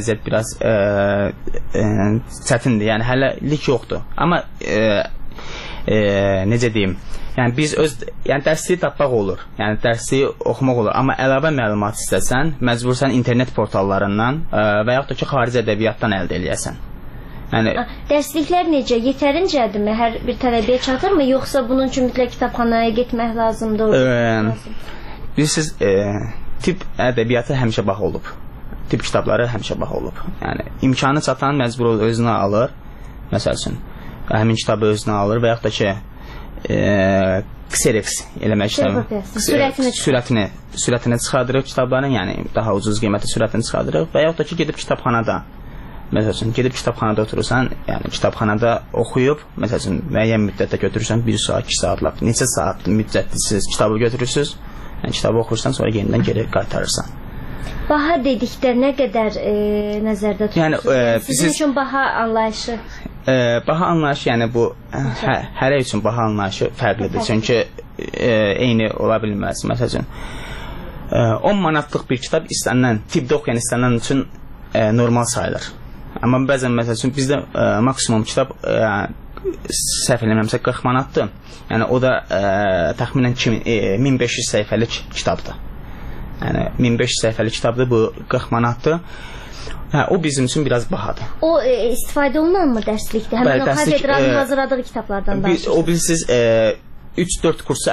vəziyyət biraz çətindir, yəni hələlik yoxdur. Amma necə deyim, yəni biz dərsliyi tapmaq olur, yəni dərsliyi oxumaq olur, amma əlavə məlumat istəsən, məcbursan internet portallarından və yaxud da ki, xarici ədəbiyyatdan əldə eləyəsən. Dərsliklər necə? Yetərincədirmi? Hər bir tələbəyə çatırmı? Yoxsa bunun üçün mütləq kitabxanaya getmək lazımdır? Bilirsiniz, tip ədəbiyyatı həmişə bax olub. Tip kitabları həmişə bax olub. Yəni, imkanı çatan məcbur özünə alır, məsəl üçün, həmin kitabı özünə alır və yaxud da ki, Xerox eləmək istəyir. Sürətini çıxardırıq kitabların, yəni daha ucuz qiyməti sürətini çıxardırıq və yaxud da ki, gedib kitabxanada. Məsəl üçün, gedib kitabxanada oturursan, yəni kitabxanada oxuyub, məsəl üçün, müəyyən müddətdə götürürsən, 1 saat, 2 saatlıq, neçə saat müddətlisiz kitabı götürürsünüz, yəni kitabı oxursan, sonra yenidən geri qaytarırsan. Baha dedikdə nə qədər nəzərdə tutursunuz? Sizin üçün baha anlayışı? Baha anlayışı, yəni bu, hərə üçün baha anlayışı fərqlidir, çünki eyni ola bilməz. Məsəl üçün, 10 manatlıq bir kitab istənilən, tibdə oxuyan istənilən üçün normal sayılır. Amma bəzən, məsəl üçün, bizdə maksimum kitab səhv eləməmsə 40 manatdır. Yəni, o da təxminən 1500 səhifəlik kitabdır. Yəni, 1500 səhifəlik kitabdır, bu 40 manatdır. O bizim üçün biraz bahadır. O istifadə olunan mı dərslikdir? Həmin o kafedranın hazırladığı kitablardan danışırsınız? O bilirsiniz, 3-4 kursu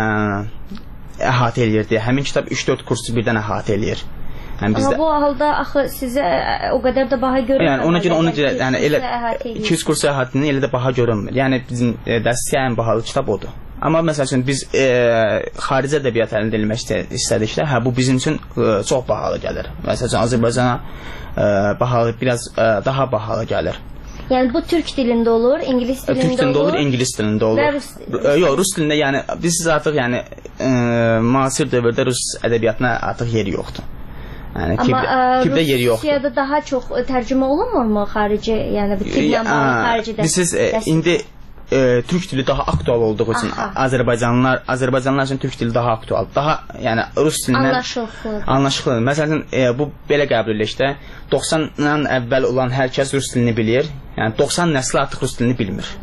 əhatə eləyir deyə. Həmin kitab 3-4 kursu birdən əhatə eləyir. Amma bu halda axı sizə o qədər də baha görünmür. Yəni, ona görə, yəni, elə 200 kursu əhatinin elə də baha görünmür. Yəni, bizim dərsliyə ən bahalı kitab odur. Amma, məsəl üçün, biz xarici ədəbiyyat əlində eləmək istədikdə, bu bizim üçün çox bahalı gəlir. Məsəl üçün, Azərbaycana biraz daha bahalı gəlir. Yəni, bu türk dilində olur, ingilis dilində olur? Türk dilində olur, ingilis dilində olur. Yox, rus dilində, yəni, biz artıq, yəni, müasir dövrdə rus ədəbiyyatına artıq yeri yoxdur. Amma Rusiyada daha çox tərcümə olunmurmu xarici, yəni bu dillə bağlı xarici dərsliklər? Bilirsiniz, indi türk dili daha aktual olduğu üçün Azərbaycanlılar üçün türk dili daha aktual. Daha, yəni, rus dilindən anlaşılır. Məsələn, bu belə qəbul edilişdə 90-dan əvvəl olan hər kəs rus dilini bilir. Yəni, 90 nəsli artıq rus dilini bilmir.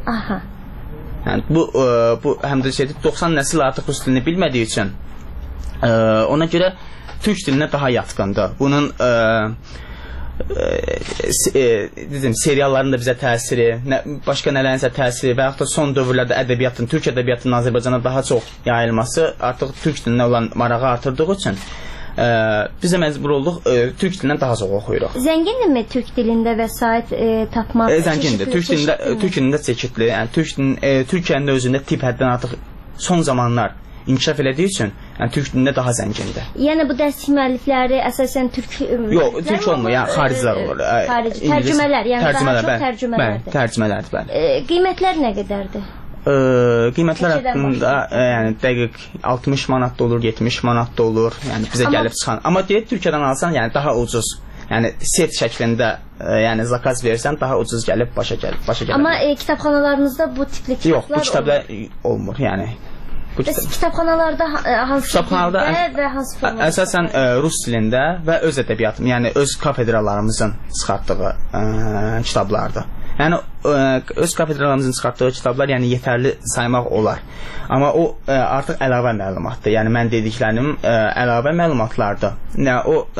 Yəni, bu həm də 90 nəsil artıq rus dilini bilmədiyi üçün ona görə türk dilinə daha yatqındır. Bunun serialların da bizə təsiri, başqa nələrinsə təsiri və yaxud da son dövrlərdə ədəbiyyatın, türk ədəbiyyatının Azərbaycana daha çox yayılması artıq türk dilinə olan marağı artırdığı üçün bizə məcbur olduq, türk dilindən daha çox oxuyuruq. Zəngindirmi türk dilində vəsait tapmaq? Zəngindir. Türk dilində çeşidli. Türkiyənin özündə tip həddən artıq son zamanlar inkişaf elədiyi üçün türk dilində daha zəngindir. Yəni bu dərslik müəllifləri əsasən türk yox, türk olmur, yəni xaricilər olur. Tərcümələr, yəni daha çox tərcümələrdir. Tərcümələrdir, bəli. Qiymətlər nə qədərdir? Qiymətlər haqqında yəni dəqiq 60 manat da olur, 70 manat da olur. Yəni bizə gəlib çıxan. Amma deyək Türkiyədən alsan, yəni daha ucuz. Yəni set şəklində yəni zakaz versən daha ucuz gəlib başa gəlir. Amma kitabxanalarınızda bu tipli kitablar yox, bu kitablar olmur, yəni. Kitabxanalarda hansı dildə və hansı formada? Əsasən rus dilində və öz ədəbiyyatım, yəni öz kafedralarımızın çıxartdığı kitablardır. Yəni öz kafedralarımızın çıxartdığı kitablar yəni yetərli saymaq olar. Amma o artıq əlavə məlumatdır. Yəni mən dediklərim əlavə məlumatlardır. Yəni o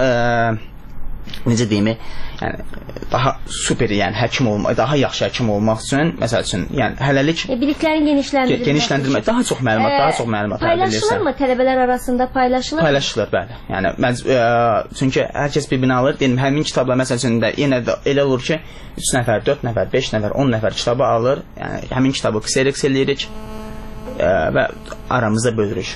necə deyim, yəni daha super, yəni həkim olmaq, daha yaxşı həkim olmaq üçün, məsəl üçün, yəni hələlik biliklərin genişləndirmək, daha çox məlumat paylaşılır mı tələbələr arasında paylaşılır? Paylaşılır, bəli. Yəni çünki hər kəs bir-birini alır. Deyim, həmin kitablar məsəl üçün də yenə də elə olur ki, 3 nəfər, 4 nəfər, 5 nəfər, 10 nəfər kitabı alır. Yəni həmin kitabı Xerox eləyirik və aramızda bölürük.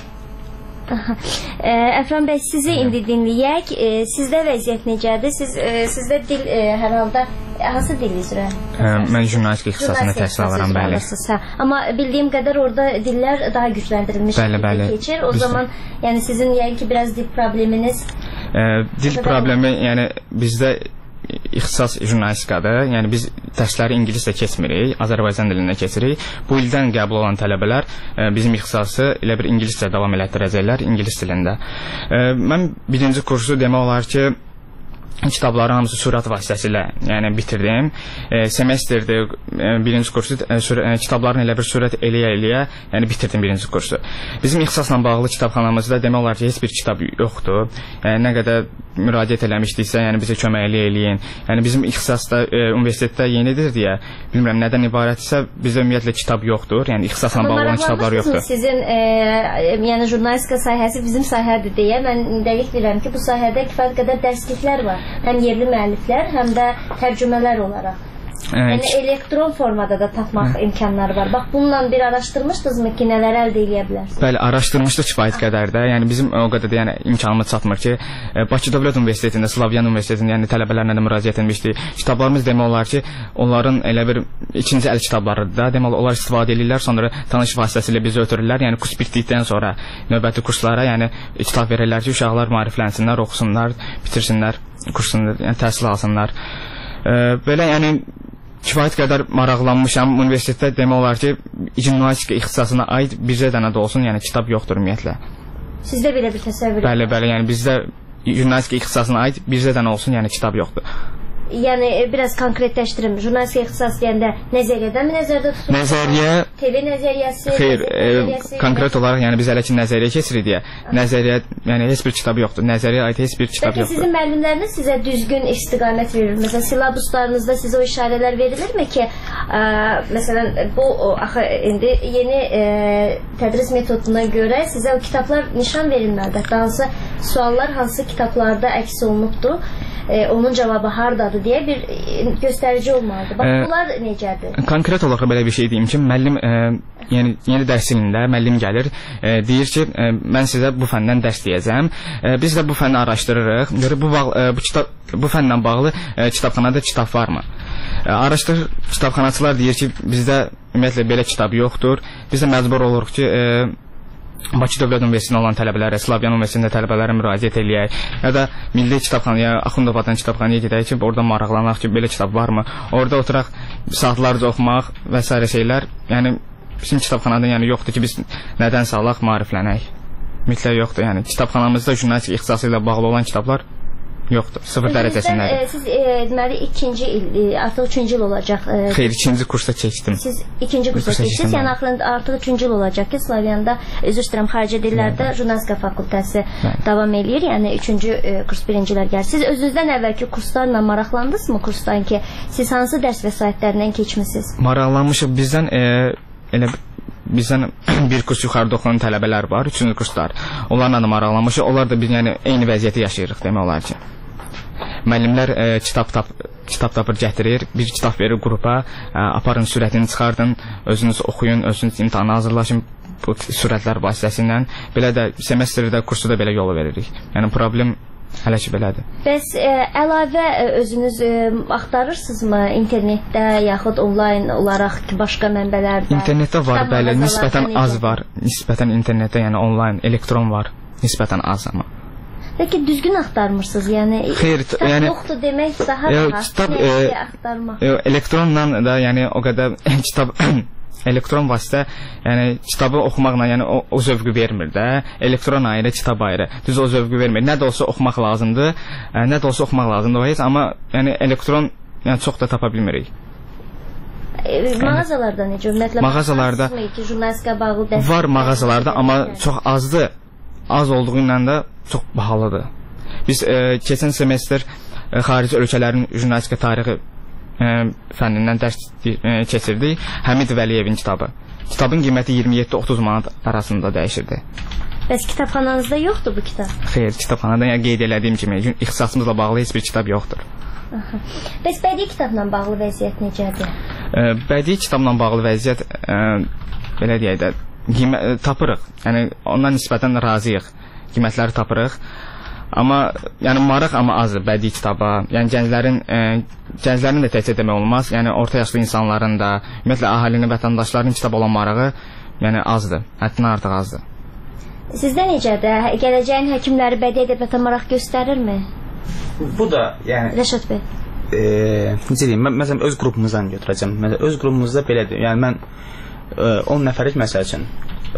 Əfran bəy, sizi indi dinləyək. Sizdə vəziyyət necədir? Sizdə dil hər halda hansı dil üzrə? Mən jurnalistika ixtisasında təhsil alıram, bəli. Amma bildiyim qədər orada dillər daha gücləndirilmiş keçir. O zaman yəni sizin yəqin ki biraz dil probleminiz? Dil problemi, yəni bizdə ixtisas jurnalistikadır. Yəni biz dərsləri ingiliscə keçmirik, Azərbaycan dilində keçirik. Bu ildən qəbul olan tələbələr bizim ixtisası elə bir ingiliscə davam elətdirəcəklər, ingilis dilində. Mən birinci kursu demək olar ki kitabları hamısı sürət vasitəsilə yəni bitirdim. Semestrdə birinci kursu kitabların elə bir sürət eləyə yəni bitirdim birinci kursu. Bizim ixtisasla bağlı kitabxanamızda demək olar ki, heç bir kitab yoxdur. Nə qədər müraciət eləmişdiksə, yəni bizə kömək eləyin. Yəni bizim ixtisasda universitetdə yenidir deyə, bilmirəm nədən ibarətsə, bizdə ümumiyyətlə kitab yoxdur. Yəni ixtisasla bağlı olan kitablar yoxdur. Sizin yəni jurnalistika sahəsi bizim sahədir deyə mən dəqiq bilirəm ki, bu sahədə kifayət qədər dərsliklər var. Həm yerli müəlliflər, həm də tərcümələr olaraq. Yəni elektron formada da tapmaq imkanları var. Bax, bununla bir araşdırmışdınızmı ki, nələr əldə edə bilərsiniz? Bəli, araşdırmışdıq kifayət qədər də. Yəni bizim o qədər də yəni imkanımız çatmır ki, Bakı Dövlət Universitetində, Slavyan Universitetində yəni tələbələrlə də müraciət etmişdik. Kitablarımız demək olar ki, onların elə bir ikinci əl kitablarıdır da. Demək olar, onlar istifadə edirlər, sonra tanış vasitəsilə bizi ötürürlər. Yəni kurs bitdikdən sonra növbəti kurslara yəni kitab verirlər ki, uşaqlar maariflənsinlər, oxusunlar, bitirsinlər kursunu, yəni təhsil alsınlar. Belə yəni kifayət qədər maraqlanmışam. Universitetdə demək olar ki, jurnalistika ixtisasına aid bircə dənə də olsun, yəni kitab yoxdur ümumiyyətlə. Sizdə belə bir təsəvvür? Bəli, yəni bizdə jurnalistika ixtisasına aid bircə dənə olsun, yəni kitab yoxdur. Yəni biraz konkretləşdirim. Jurnalistika ixtisası deyəndə nəzəriyyədən mi nəzərdə tutulur? Nəzəriyyə TV nəzəriyyəsi? Xeyr, konkret olaraq yəni biz hələ ki nəzəriyyə keçirik deyə. Nəzəriyyə, yəni heç bir kitab yoxdur. Nəzəriyyəyə aid heç bir kitab yoxdur. Bəlkə sizin müəllimləriniz sizə düzgün istiqamət verir. Məsələn, silabuslarınızda sizə o işarələr verilirmi ki, məsələn, bu axı indi yeni tədris metoduna görə sizə o kitablar nişan verilməlidir. Hansı suallar hansı kitablarda əks olunubdur? Onun cavabı hardadır deyə bir göstərici olmalıdır. Bax, bunlar necədir? Konkret olaraq belə bir şey deyim ki, müəllim yəni yeni dərs ilində müəllim gəlir, deyir ki, mən sizə bu fəndən dərs deyəcəm. Biz də bu fənni araşdırırıq. Bu fənlə bağlı kitabxanada kitab varmı? Araşdırır, kitabxanaçılar deyir ki, bizdə ümumiyyətlə belə kitab yoxdur. Biz də məcbur oluruq ki, Bakı Dövlət Universitetində olan tələbələrə, Slavyan Universitetində tələbələrə müraciət eləyək, ya da Milli Kitabxanaya, Axundovadan kitabxanaya gedək ki, orada maraqlanaq ki, belə kitab varmı? Orada oturaq saatlarca oxumaq və s. şeylər, yəni bizim kitabxanada yəni yoxdur ki, biz nədənsə alaq, maariflənək. Mütləq yoxdur, yəni kitabxanamızda jurnalistika ixtisası ilə bağlı olan kitablar yoxdur, sıfır dərəcəsindədir. Siz deməli ikinci il, artıq üçüncü il olacaq. Xeyr, ikinci kursda keçdim. Siz ikinci kursa keçdiniz, yəni artıq üçüncü il olacaq ki, Slavyanda, üzr istəyirəm, xarici dillərdə jurnalistika fakültəsi davam eləyir, yəni üçüncü kurs birincilər gəlir. Siz özünüzdən əvvəlki kurslarla maraqlandınızmı kursdan ki, siz hansı dərs vəsaitlərindən keçmisiniz? Maraqlanmışıq, bizdən bir kurs yuxarıda oxuyan tələbələr var, üçüncü kurslar. Onlarla da maraqlanmışıq, onlar da biz yəni eyni vəziyyəti yaşayırıq demək olar ki. Müəllimlər kitab tapır gətirir, bir kitab verir qrupa, aparın sürətini çıxardın, özünüz oxuyun, özünüz imtahana hazırlaşın bu sürətlər vasitəsilə. Belə də semestrdə kursu da belə yolu veririk. Yəni problem hələ ki belədir. Bəs əlavə özünüz axtarırsınızmı internetdə yaxud onlayn olaraq ki, başqa mənbələrdə? İnternetdə var, bəli, nisbətən az var. Nisbətən internetdə, yəni onlayn, elektron var, nisbətən az amma. Bəlkə düzgün axtarmırsınız, yəni kitab yoxdur demək daha rahat, nəyə axtarmaq? Elektronla da, yəni o qədər kitab, elektron vasitə, yəni kitabı oxumaqla, yəni o zövqü vermir də, elektron ayrı, kitab ayrı, düz o zövqü vermir. Nə də olsa oxumaq lazımdır, o heç, amma yəni elektron yəni çox da tapa bilmirik. Mağazalarda necə? Ümumiyyətlə, mağazalarda var mağazalarda, amma çox azdır. Az olduğu ilə də çox bahalıdır. Biz keçən semestr xarici ölkələrin jurnalistika tarixi fənnindən dərs keçirdik. Həmid Vəliyevin kitabı. Kitabın qiyməti 27-30 manat arasında dəyişirdi. Bəs kitabxananızda yoxdur bu kitab? Xeyr, kitabxanada qeyd elədiyim kimi ixtisasımızla bağlı heç bir kitab yoxdur. Bəs bədii kitabla bağlı vəziyyət necədir? Bədii kitabla bağlı vəziyyət belə deyək də tapırıq. Yəni ondan nisbətən razıyıq. Qiymətləri tapırıq. Amma yəni maraq amma azdır bədii kitaba. Yəni gənclərin də təkcə demək olmaz. Yəni orta yaşlı insanların da, ümumiyyətlə əhalinin, vətəndaşların kitab olan marağı yəni azdır. Həddindən artıq azdır. Sizdə necədir? Gələcəyin həkimləri bədii ədəbiyyata maraq göstərirmi? Bu da yəni Rəşad bəy. Necə deyim? Məsələn öz qrupumuzdan götürəcəm. Məsələn öz qrupumuzda belədir. Yəni mən 10 nəfərik məsəl üçün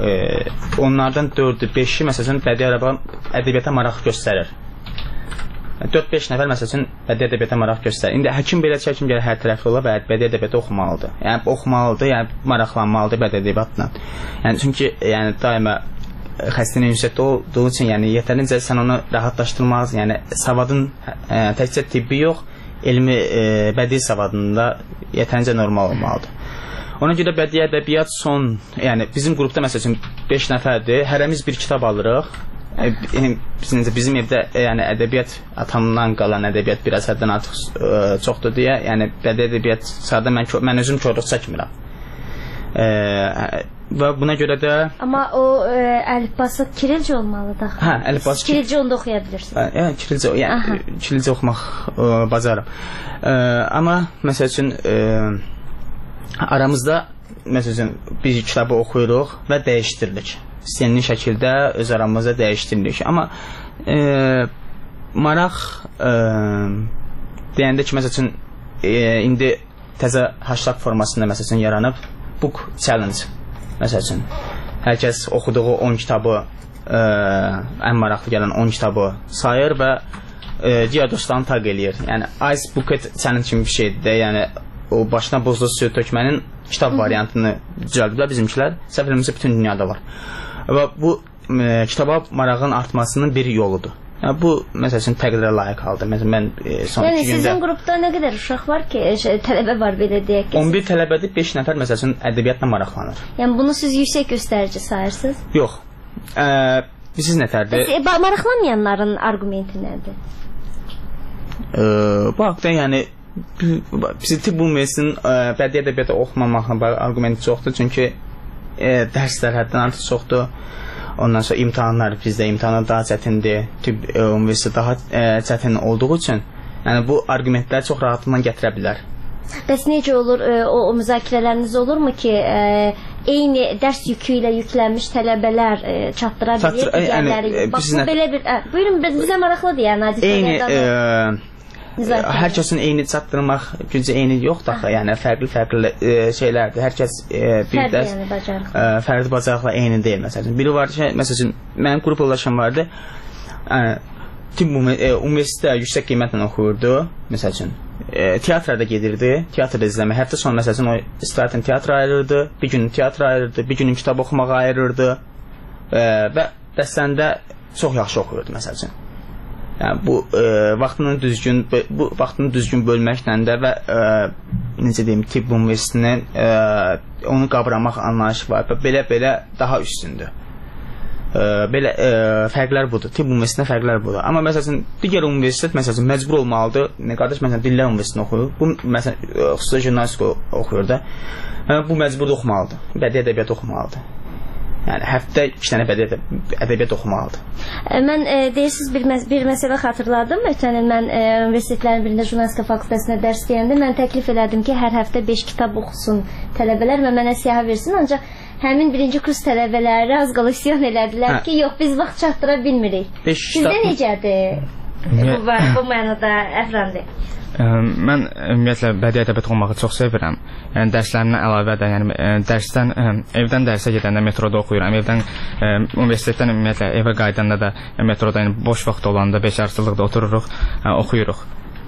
onlardan 4-5-i məsəl üçün bədii ədəbiyyata maraq göstərir. 4-5 nəfər məsəl üçün bədii ədəbiyyata maraq göstərir. İndi həkim belə həkim gəlir hər tərəfli ola bilər, bədii ədəbiyyatı oxumalıdır. Yəni oxumalıdır, yəni maraqlanmalıdır bədii ədəbiyyatla. Yəni çünki yəni daima xəstənin yüksəkdə olduğu üçün yəni yetərincə sən onu rahatlaşdırmalısın. Yəni savadın təkcə tibbi yox, elmi bədii savadında yetərincə normal olmalıdır. Ona görə bədii ədəbiyyat yəni bizim qrupda məsəl üçün 5 nəfərdir, hərəmiz bir kitab alırıq. Bizim evdə yəni ədəbiyyat atamdan qalan ədəbiyyat bir əsərdən artıq çoxdur deyə, yəni bədii ədəbiyyat sadə mən özüm korluq çəkmirəm. Və buna görə də amma o əlifbası kirilcə olmalıdır. Hə, əlifbası kirilcə onda oxuya bilirsiniz. Yəni kirilcə oxumaq bacarım. Amma məsəl üçün aramızda məsəl üçün bir kitabı oxuyuruq və dəyişdiririk. İstənilən şəkildə öz aramızda dəyişdiririk. Amma maraq deyəndə ki, məsəl üçün indi təzə hashtag formasında məsəl üçün yaranıb book challenge. Məsəl üçün hər kəs oxuduğu 10 kitabı ən maraqlı gələn 10 kitabı sayır və digər dostlarını taq eləyir. Yəni Ice Bucket challenge kimi bir şeydir də, yəni o başına bozlu suyu tökmənin kitab variantını düzəldiblər bizimkilər. Səhv eləmirəmsə bütün dünyada var. Və bu kitaba marağın artmasının bir yoludur. Yəni, bu məsəl üçün təqdirə layiq haldır. Məsələn, mən son 2 gündə... Yəni, sizin qrupda nə qədər uşaq var ki, tələbə var belə deyək ki? 11 tələbədir, 5 nəfər məsəl üçün ədəbiyyatla maraqlanır. Yəni, bunu siz yüksək göstərici sayırsınız? Yox. Siz nətərdir? Maraqlanmayanların argumenti nədir? Bu haqda, yəni, tibb ümumiyyətinin bədii ədəbiyyata oxumamaqla argumenti çoxdur. Çünki dərslər həddən artıq çoxdur. Ondan sonra imtahanlar, bizdə imtahanlar daha çətindir. Tibb ümumiyyəti daha çətin olduğu üçün yəni bu argumentləri çox rahatlıqla gətirə bilər. Bəs necə olur, o müzakirələriniz olurmu ki, eyni dərs yükü ilə yüklənmiş tələbələr çatdıra bilir digərləri? Bax, bu belə bir... Buyurun, bizə maraqlıdır yəni. Eyni... Hər kəsin eyni çatdırmaq gücü eyni yoxdur axı, yəni fərqli şeylərdir. Hər kəs bir dərs fərqli bacarıqla eyni deyil. Məsələn, biri var ki, məsələn, mənim qrup yoldaşım vardı. Tibb universitetdə yüksək qiymətlə oxuyurdu. Məsəl üçün, teatrda gedirdi, teatrda izləmək. Həftə sonu məsələn o istirahətən teatra ayırırdı, bir günün teatra ayırırdı, bir günün kitab oxumağa ayırırdı və dərslərində çox yaxşı oxuyurdu məsəl üçün. Yəni, bu vaxtını düzgün bölməklə də və necə deyim, tibb universitetinin onu qavramaq anlayışı var və belə daha üstündür. Belə fərqlər budur. Tibb universitetində fərqlər budur. Amma məsələn, digər universitet məsələn məcbur olmalıdır. Qardaş məsələn Dillər Universitetində oxuyur. Bu məsələn xüsusi jurnalistika oxuyur da. Bu məcbur oxumalıdır. Bədii ədəbiyyat oxumalıdır. Yəni həftə 2 dənə bədii ədəbiyyat oxumalıdır. Mən deyirsiniz bir məsələ xatırladım. Ötən il mən universitetlərin birində jurnalistika fakültəsində dərs deyəndə mən təklif elədim ki, hər həftə 5 kitab oxusun tələbələr və mənə siyahı versin. Ancaq həmin birinci kurs tələbələri az qala üsyan elədilər ki, yox, biz vaxt çatdıra bilmirik. Sizdə necədir bu mənada Əfrandi? Mən ümumiyyətlə bədii ədəbiyyat oxumağı çox sevirəm. Yəni dərslərimdən əlavə də, yəni dərsdən evdən dərsə gedəndə metroda oxuyuram. Evdən universitetdən ümumiyyətlə evə qayıdanda da metroda, yəni boş vaxt olanda beşarçılıqda otururuq, oxuyuruq.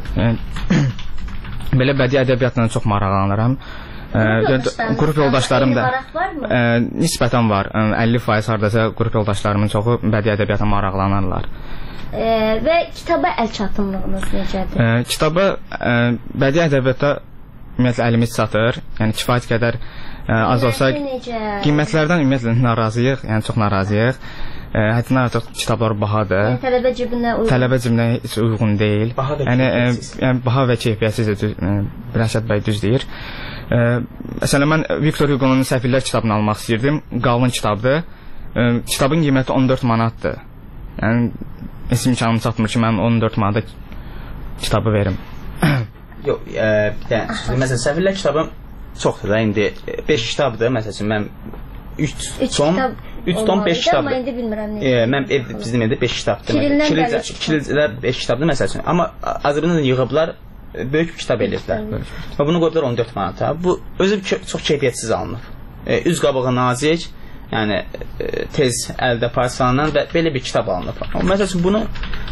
Belə bədii ədəbiyyatla çox maraqlanıram. Qrup yoldaşlarım da nisbətən var. 50% hardasa qrup yoldaşlarımın çoxu bədii ədəbiyyata maraqlanırlar. Və kitaba əl çatımlığınız necədir? Kitaba bədii ədəbiyyata ümumiyyətlə əlimiz çatır. Yəni kifayət qədər az olsa qiymətlərdən ümumiyyətlə narazıyıq, yəni çox narazıyıq. Həddindən artıq kitablar bahadır. Tələbə cibinə heç uyğun deyil. Yəni baha və keyfiyyətsizdir. Rəşad bəy düz deyir. Məsələn, mən Viktor Hugo'nun Səfirlər kitabını almaq istəyirdim. Qalın kitabdır. Kitabın qiyməti 14 manatdır. Yəni heç imkanım çatmır ki, mən 14 manata kitabı verim. Yox, məsələn, Səfirlər kitabı çoxdur da, indi 5 kitabdır, məsələn, mən 3 tom 5 kitabdır. Amma indi bilmirəm necə. Mən bizim evdə 5 kitabdır. Kirilcələr 5 kitabdır, məsələn. Amma Azərbaycandan yığıblar, böyük kitab eləyiblər. Və bunu qoydular 14 manata. Bu, özü çox keyfiyyətsiz alınıb. Üz qabığı nazik, yəni tez əldə parçalanan və belə bir kitab alınıb. Məsələn, bunu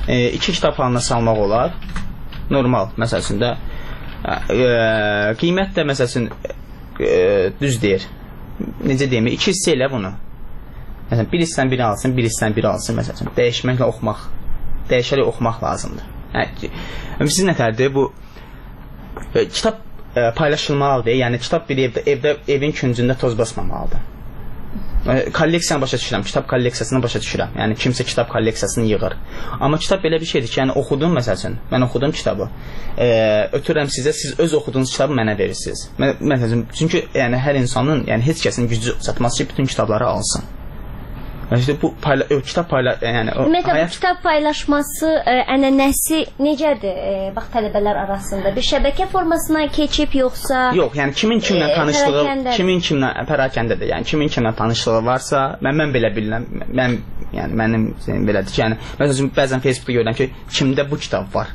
2 kitab halına salmaq olar. Normal, məsəl üçün də qiymət də məsəl üçün düz deyir. Necə deyim, 2 hissə elə bunu. Məsələn, bir hissən biri alsın, bir hissən biri alsın, məsəl üçün. Dəyişməklə oxumaq, dəyişərək oxumaq lazımdır. Siz nətərdir? Bu kitab paylaşılmalıdır. Yəni, kitab bir evin küncündə toz basmamalıdır. Kolleksiyanı başa düşürəm, kitab kolleksiyasını başa düşürəm. Yəni, kimsə kitab kolleksiyasını yığır. Amma kitab belə bir şeydir ki, yəni, oxudum, məsəl üçün, mən oxudum kitabı. Ötürürəm sizə, siz öz oxuduğunuz kitabı mənə verirsiniz. Məsələn, çünki yəni, hər insanın, yəni, heç kəsin gücü çatması ki, bütün kitabları alsın. İşte bu kitab yəni ümumiyyətlə bu kitab paylaşması ənənəsi necədir? Bax tələbələr arasında bir şəbəkə formasına keçib yoxsa? Yox, yəni kimin kimlə tanışlığı, kimin kimlə pərakəndədir. Yəni kimin kimlə tanışlığı varsa, mən belə bilirəm. Yəni mənim belədir ki, yəni məsələn bəzən Facebookda görürəm ki, kimdə bu kitab var.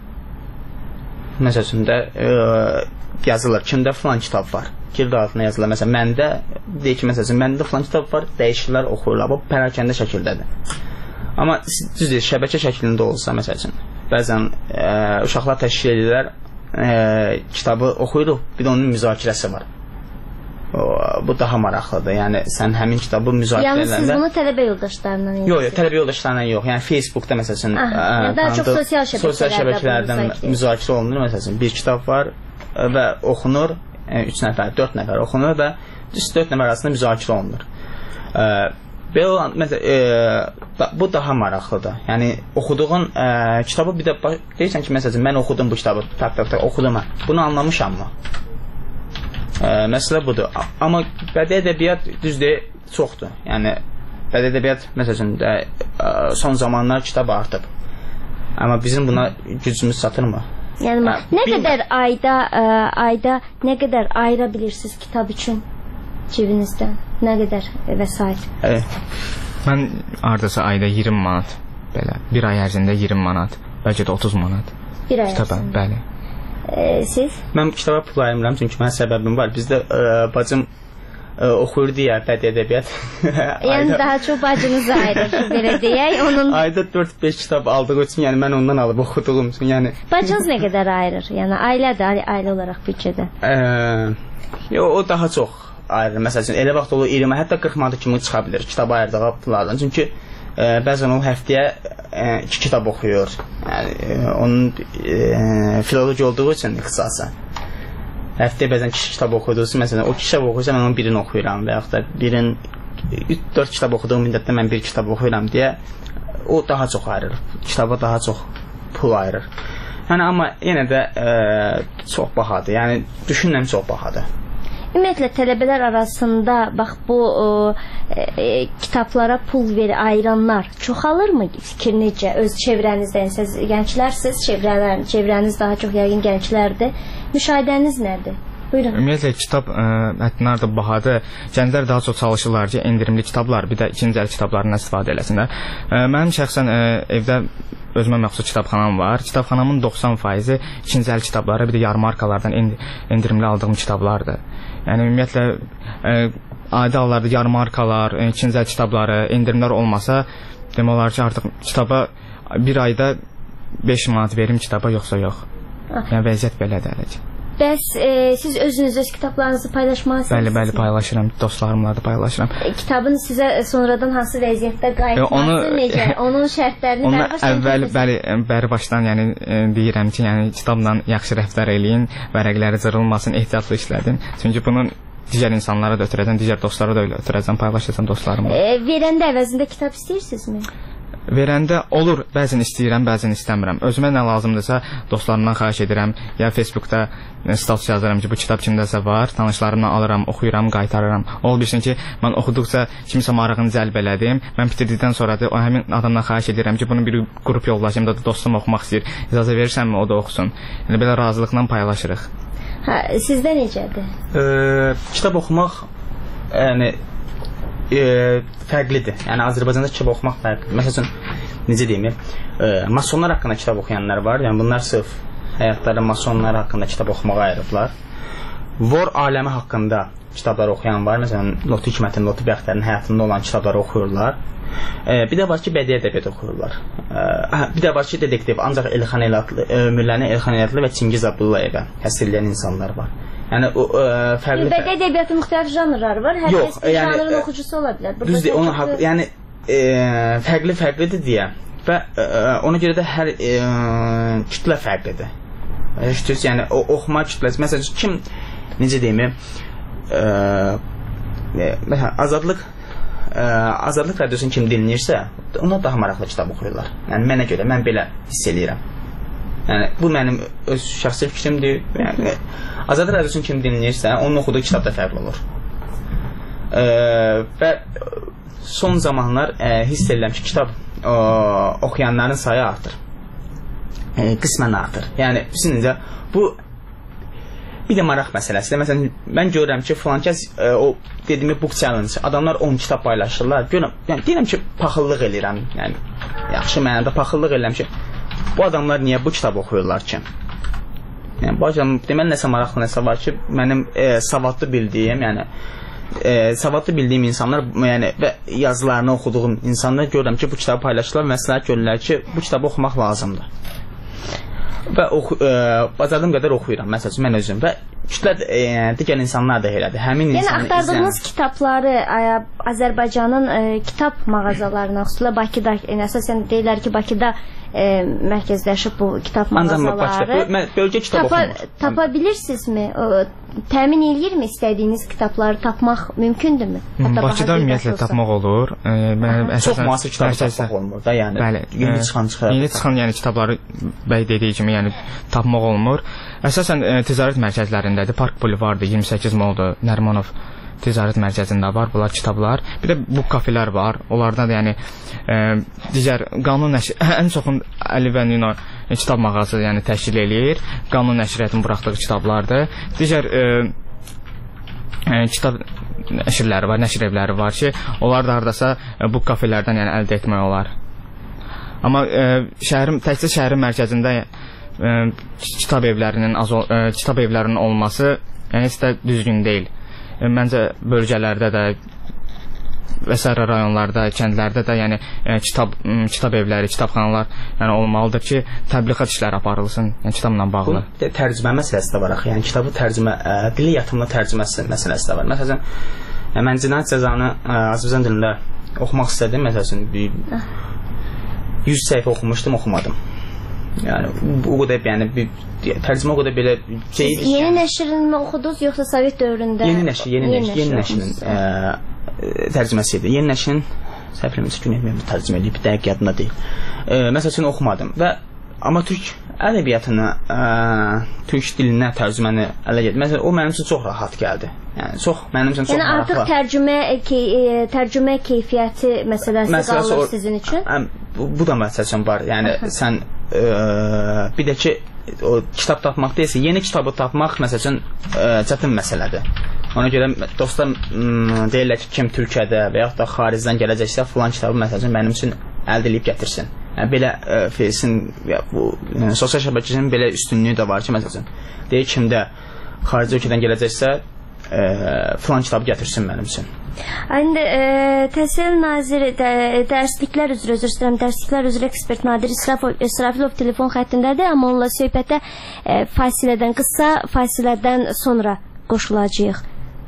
Məsələn də yazılır, kimdə falan kitab var. Girdi altına yazılır. Məsələn, məndə deyir ki, məsələn, məndə falan kitab var, dəyişirlər, oxuyurlar. Bu pərakəndə şəkildədir. Amma düz deyir, şəbəkə şəklində olsa, məsəl üçün, bəzən uşaqlar təşkil edirlər, kitabı oxuyuruq, bir də onun müzakirəsi var. Bu daha maraqlıdır. Yəni, sən həmin kitabı müzakirə edəndə... Yəni, siz bunu tələbə yoldaşlarından edirsiniz? Yox, tələbə yoldaşlarından yox. Yəni, Facebookda, məsəl üçün, daha çox sosial şəbəkələrdən müzakirə olunur. Məsəl üçün, bir kitab var və oxunur, 3 nəfər, 4 nəfər oxunur və 4 nəfər arasında müzakirə olunur. Belə olan, bu daha maraqlıdır. Yəni, oxuduğun kitabı bir də deyirsən ki, məsələn, mən oxudum bu kitabı, oxudum mən. Bunu anlamışam mı? Məsələ budur. Amma bədii ədəbiyyat düzdür, çoxdur. Yəni, bədii ədəbiyyat, məsələn, son zamanlar kitab artıb. Amma bizim buna gücümüz çatırmı? Yəni, nə qədər ayda nə qədər ayıra bilirsiniz kitab üçün cibinizdən? Nə qədər vəsait? Mən ardasa ayda 20 manat, belə, bir ay ərzində 20 manat, bəlkə də 30 manat. Bir ay ərzində? Bəli. Siz? Mən kitaba pul ayırmıram, çünki mənim səbəbim var. Bizdə bacım oxuyurdu ya, bədii ədəbiyyat. Yəni daha çox bacınız ayırır, belə deyək. Ayda 4-5 kitab aldığı üçün, yəni mən ondan alıb oxuduğum üçün, yəni... Bacınız nə qədər ayırır? Yəni ailə olaraq büdcədə? O daha çox ayırır. Məsəl üçün, elə vaxt olur 20, hətta 40 manat kimi çıxa bilir kitab ayırdığı pullardan. Çünki bəzən o həftəyə 2 kitab oxuyur. Yəni, onun filoloji olduğu üçün ixtisası. Həftəyə bəzən 2 kitab oxuyduğusu, məsələn, o 2 kitab oxuyursa mən onun birini oxuyuram və yaxud da birin 4 kitab oxuduğum müddətdə mən 1 kitab oxuyuram deyə o daha çox ayırır. Kitaba daha çox pul ayırır. Yəni, amma yenə də çox bahadır. Yəni, düşünürəm çox bahadır. Ümumiyyətlə, tələbələr arasında bax bu kitablara pul ayıranlar çoxalırmı fikir necə? Öz çevrənizdən, siz gənclərsiniz, çevrəniz daha çox yəqin gənclərdir. Müşahidəniz nədir? Buyurun. Ümumiyyətlə, kitab həddindən artıq bahadır. Gənclər daha çox çalışırlar ki, endirimli kitablar, bir də ikinci əl kitablarından istifadə eləsinlər. Mənim şəxsən evdə özümə məxsus kitabxanam var. Kitabxanamın 90%-i ikinci əl kitabları, bir də yarmarkalardan endirimli aldığım kitablardır. Yəni, ümumiyyətlə, adi hallarda yarmarkalar, ikinci əl kitabları, endirimlər olmasa, demək olar ki, artıq kitaba bir ayda 5 manat verim kitaba, yoxsa yox. Yəni, vəziyyət belədir. Bəs siz özünüz öz kitablarınızı paylaşmalısınız? Bəli, paylaşıram, dostlarımla da paylaşıram. Kitabın sizə sonradan hansı vəziyyətdə qayıtması necə? Onun şərtlərini bəri başdan deyirəm ki, kitabla yaxşı rəftar eləyin, vərəqləri cırılmasın, ehtiyatlı işlədin. Çünki bunun digər insanlara da ötürəcəm, digər dostlara da ötürəcəm, paylaşacam dostlarımla. Verəndə əvəzində kitab istəyirsinizmi? Verəndə olur, bəzən istəyirəm, bəzən istəmirəm. Özümə nə lazımdırsa dostlarımdan xahiş edirəm. Ya Facebookda status yazıram ki, bu kitab kimdəsə var, tanışlarımdan alıram, oxuyuram, qaytarıram. Ol bilsin ki, mən oxuduqca kimsə marağını cəlb elədim. Mən bitirdikdən sonra da o həmin adamdan xahiş edirəm ki, bunun bir qrup yoldaşım da dostum oxumaq istəyir. İcazə verirsənmi o da oxusun. Yəni belə razılıqla paylaşırıq. Sizdə necədir? Kitab oxumaq fərqlidir. Yəni Azərbaycanda kitab oxumaq fərqlidir. Məsələn, necə deyim, masonlar haqqında kitab oxuyanlar var. Yəni bunlar sırf həyatları masonlar haqqında kitab oxumağa ayırıblar. Vor aləmi haqqında kitablar oxuyan var. Məsələn, Lotu Hikmətin, Lotu Bəxtərin həyatında olan kitabları oxuyurlar. Bir də var ki, bədii ədəbiyyat oxuyurlar. Bir də var ki, detektiv, ancaq Elxan Elatlı, ömürlərini Elxan Elatlı və Çingiz Abdullayevə həsr edən insanlar var. Yəni o fərqli bədii ədəbiyyatın müxtəlif janrları var. Hər kəs bir janrın oxucusu ola bilər. Düzdür, onun yəni fərqlidir deyə və ona görə də hər kütlə fərqlidir. Yəni oxuma kütləsi, məsələn, kim necə deyim, məsələn, Azadlıq radiosunu kim dinləyirsə, ona daha maraqlı kitab oxuyurlar. Yəni mənə görə, mən belə hiss eləyirəm. Yəni bu mənim öz şəxsi fikrimdir. Yəni Azadlıq radiosunu kim dinləyirsə, onun oxuduğu kitab da fərqli olur. Və son zamanlar hiss edirəm ki, kitab oxuyanların sayı artır. Qismən artır. Yəni sizcə bu bir də maraq məsələsidir. Məsələn, mən görürəm ki, filan kəs o dediyim book challenge, adamlar 10 kitab paylaşırlar. Görürəm, yəni deyirəm ki, paxıllıq eləyirəm. Yəni yaxşı mənada paxıllıq eləyirəm ki, bu adamlar niyə bu kitab oxuyurlar ki? Yəni bu adam deməli nəsə maraqlı nəsə var ki, mənim savadlı bildiyim, yəni savadlı bildiyim insanlar, yəni və yazılarını oxuduğum insanlar görürəm ki, bu kitabı paylaşırlar, məsləhət görürlər ki, bu kitabı oxumaq lazımdır. Və bacardığım qədər oxuyuram, məsələn, mən özüm və kütlə digər insanlar da elədir. Həmin yəni axtardığınız kitabları Azərbaycanın kitab mağazalarına, xüsusilə Bakıda, əsasən deyirlər ki, Bakıda mərkəzləşib bu kitab mağazaları. Bölgə kitab oxumur. Tapa bilirsinizmi? Təmin eləyirmi istədiyiniz kitabları tapmaq mümkündürmü? Bakıda ümumiyyətlə tapmaq olur. Çox müasir kitab tapmaq olmur da, yəni yeni çıxan yəni kitabları bəy dediyi kimi yəni tapmaq olmur. Əsasən ticarət mərkəzlərindədir. Park Bulvarıdır, 28 Moldur, Nərimanov ticarət mərkəzində var bunlar kitablar. Bir də bu kafelər var. Onlarda da yəni digər qanun nəşri ən çoxun Əli və Nino kitab mağazası yəni təşkil eləyir. Qanun nəşriyyatının buraxdığı kitablardır. Digər kitab nəşrləri var, nəşr evləri var ki, onlar da hardasa bu kafelərdən yəni əldə etmək olar. Amma təkcə şəhərin mərkəzində kitab evlərinin olması yəni heç də düzgün deyil. Məncə bölgələrdə də və sair rayonlarda, kəndlərdə də yəni kitab evləri, kitabxanalar yəni olmalıdır ki, təbliğat işləri aparılsın, yəni kitabla bağlı. Tərcümə məsələsi də var axı. Yəni kitabı tərcümə, dili yatımlı tərcüməsi məsələsi də var. Məsələn, mən Cinayət Cəzanı Azərbaycan dilində oxumaq istədim, məsələn, 100 səhifə oxumuşdum, oxumadım. Yəni o qədər yəni tərcümə o qədər belə deyil. Yeni nəşrini oxudunuz yoxsa Sovet dövründə? Yeni nəşrin tərcüməsi idi. Yeni nəşrin səhv eləmirəmsə gün etməyim tərcümə edib, dəqiq yadımda deyil. Məsələn oxumadım və amma türk ədəbiyyatını, türk dilinə tərcüməni ələ gəldi. Məsələn o mənim üçün çox rahat gəldi. Yəni çox mənim üçün çox maraqlı. Yəni artıq tərcümə keyfiyyəti məsələsi qalır sizin üçün? Bu da məsəl üçün var. Yəni sən bir də ki o kitab tapmaq deyilsə, yeni kitabı tapmaq məsəl üçün çətin məsələdir. Ona görə dostlar deyirlər ki, kim Türkiyədə və yaxud da xaricdən gələcəksə, filan kitabı məsəl üçün mənim üçün əldə edib gətirsin. Yəni belə sosial şəbəkənin belə üstünlüyü də var ki, məsəl üçün deyir kimdə xarici ölkədən gələcəksə, filan kitabı gətirsin mənim üçün. İndi Təhsil Naziri dərsliklər üzrə ekspert Nadir İsrafilov telefon xəttindədir, amma onunla söhbətə qısa fasilədən sonra qoşulacağıq.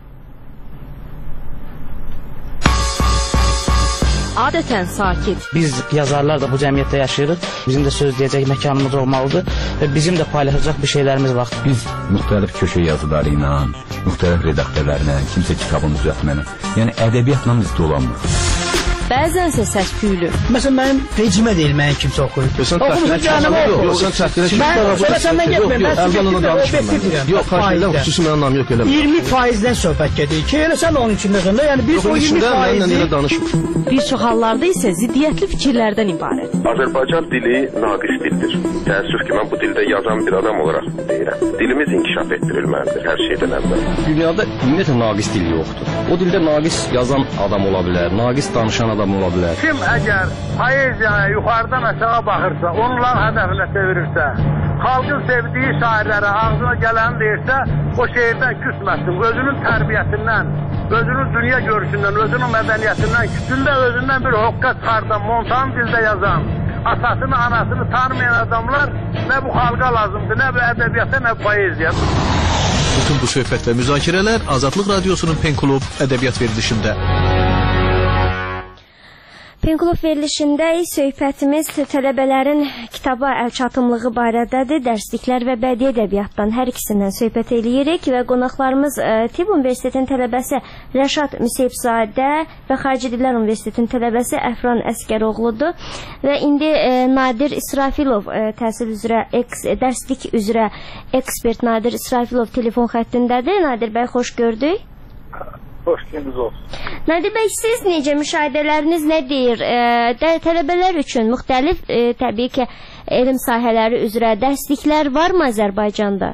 Adətən sakit. Biz yazarlar da bu cəmiyyətdə yaşayırıq. Bizim də söz deyəcək məkanımız olmalıdır və bizim də paylaşacaq bir şeylərimiz var. Biz müxtəlif köşə yazıları ilə, müxtəlif redaktörlərlə, kimsə kitabını düzəltməklə, yəni ədəbiyyatla biz dolanmırıq. Bəzənsə səs-küylü. Məsələn, mənim vecimə deyil, mənim kimsə oxuyur. Oxumuşsun canımı oxuyur. Sən çəkdirə ki, sonra səndən getməyim. Yox, xarşıyla xüsusi mənim anam yox eləmə. 20%-dən söhbət gedir ki, elə sən onun içindəsən də, yəni biz o 20%-i... Bir çox hallarda isə ziddiyyətli fikirlərdən ibarət. Azərbaycan dili naqis dildir. Təəssüf ki, mən bu dildə yazan bir adam olaraq deyirəm. Dilimiz inkişaf etdirilməlidir hər şeydən əvvəl. Dünyada ümumiyyətlə naqis dil yoxdur. O dildə naqis yazan adam ola bilər, naqis danışan adam ola bilər. Kim əgər poeziyaya yuxarıdan aşağı baxırsa, onların hədəfinə çevirirsə, xalqın sevdiyi şairlərə ağzına gələni deyirsə, o şeirdən küsməsin. Özünün tərbiyəsindən, özünün dünya görüşündən, özünün mədəniyyətindən, küçündə özündən bir hoqqa çıxardan, montan dildə yazan, atasını, anasını tanımayan adamlar nə bu xalqa lazımdır, nə bu ədəbiyyata, nə bu poeziya. Bütün bu söhbət və müzakirələr Azadlıq Radiosunun Pen Klub ədəbiyyat verilişində. Pen Klub verilişində söhbətimiz tələbələrin kitaba əlçatımlığı barədədir. Dərsliklər və bədii ədəbiyyatdan hər ikisindən söhbət eləyirik və qonaqlarımız Tibb Universitetinin tələbəsi Rəşad Müseyibzadə və Xarici Dillər Universitetinin tələbəsi Əfran Əskəroğludur və indi Nadir İsrafilov təhsil üzrə dərslik üzrə ekspert Nadir İsrafilov telefon xəttindədir. Nadir bəy, xoş gördük. Xoş gününüz olsun. Nadir bəy, siz necə, müşahidələriniz nə deyir? Tələbələr üçün müxtəlif təbii ki elm sahələri üzrə dərsliklər varmı Azərbaycanda?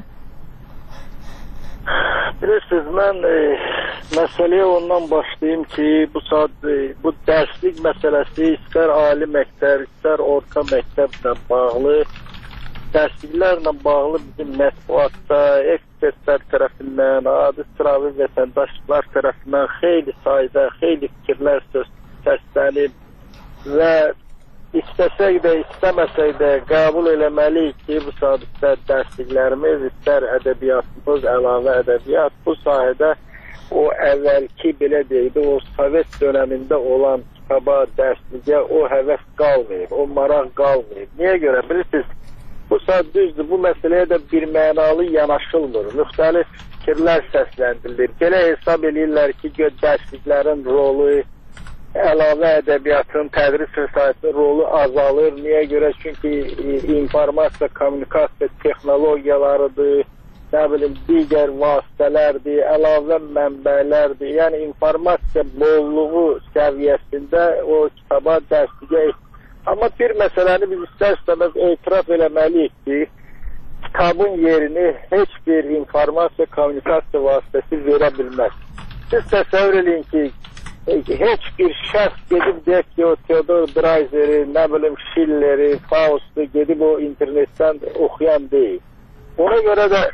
Bilirsiniz, mən məsələyə ondan başlayayım ki, bu dərslik məsələsi istər ali məktəb, istər orta məktəblə bağlı, dərsliklərlə bağlı bizim mətbuatda, ekspertlər tərəfindən, adi sıravi vətəndaşlar tərəfindən xeyli sayda, xeyli fikirlər səslənib və istəsək də, istəməsək də qəbul eləməliyik ki, bu saatdə dərsliklərimiz, istər ədəbiyyatımız, əlavə ədəbiyyat, bu sahədə o əvvəlki, belə deyildi, o Sovet dönəmində olan kitaba, dərsliyə o həvəs qalmayıb, o maraq qalmayıb. Niyə görə? Bilirsiniz, bu saat düzdür, bu məsələyə də bir mənalı yanaşılmır. Müxtəlif fikirlər səsləndirilir. Belə hesab edirlər ki, dərsliklərin rolu, əlavə ədəbiyyatın, tədris vəsaitinin rolu azalır. Niyə görə? Çünki informasiya, kommunikasiya texnologiyalarıdır, nə bilim, digər vasitələrdir, əlavə mənbələrdir. Yəni, informasiya bolluğu səviyyəsində o kitaba, dərsliyə amma bir məsələni biz istər-istəməz etiraf eləməliyik ki, kitabın yerini heç bir informasiya, kommunikasiya vasitəsi verə bilməz. Siz təsəvvür edin ki, heç bir şəxs gedib deyək ki, o Theodor Dreiseri, nə bilim, Schilleri, Faust'u gedib o internetdən oxuyan deyil. Ona görə də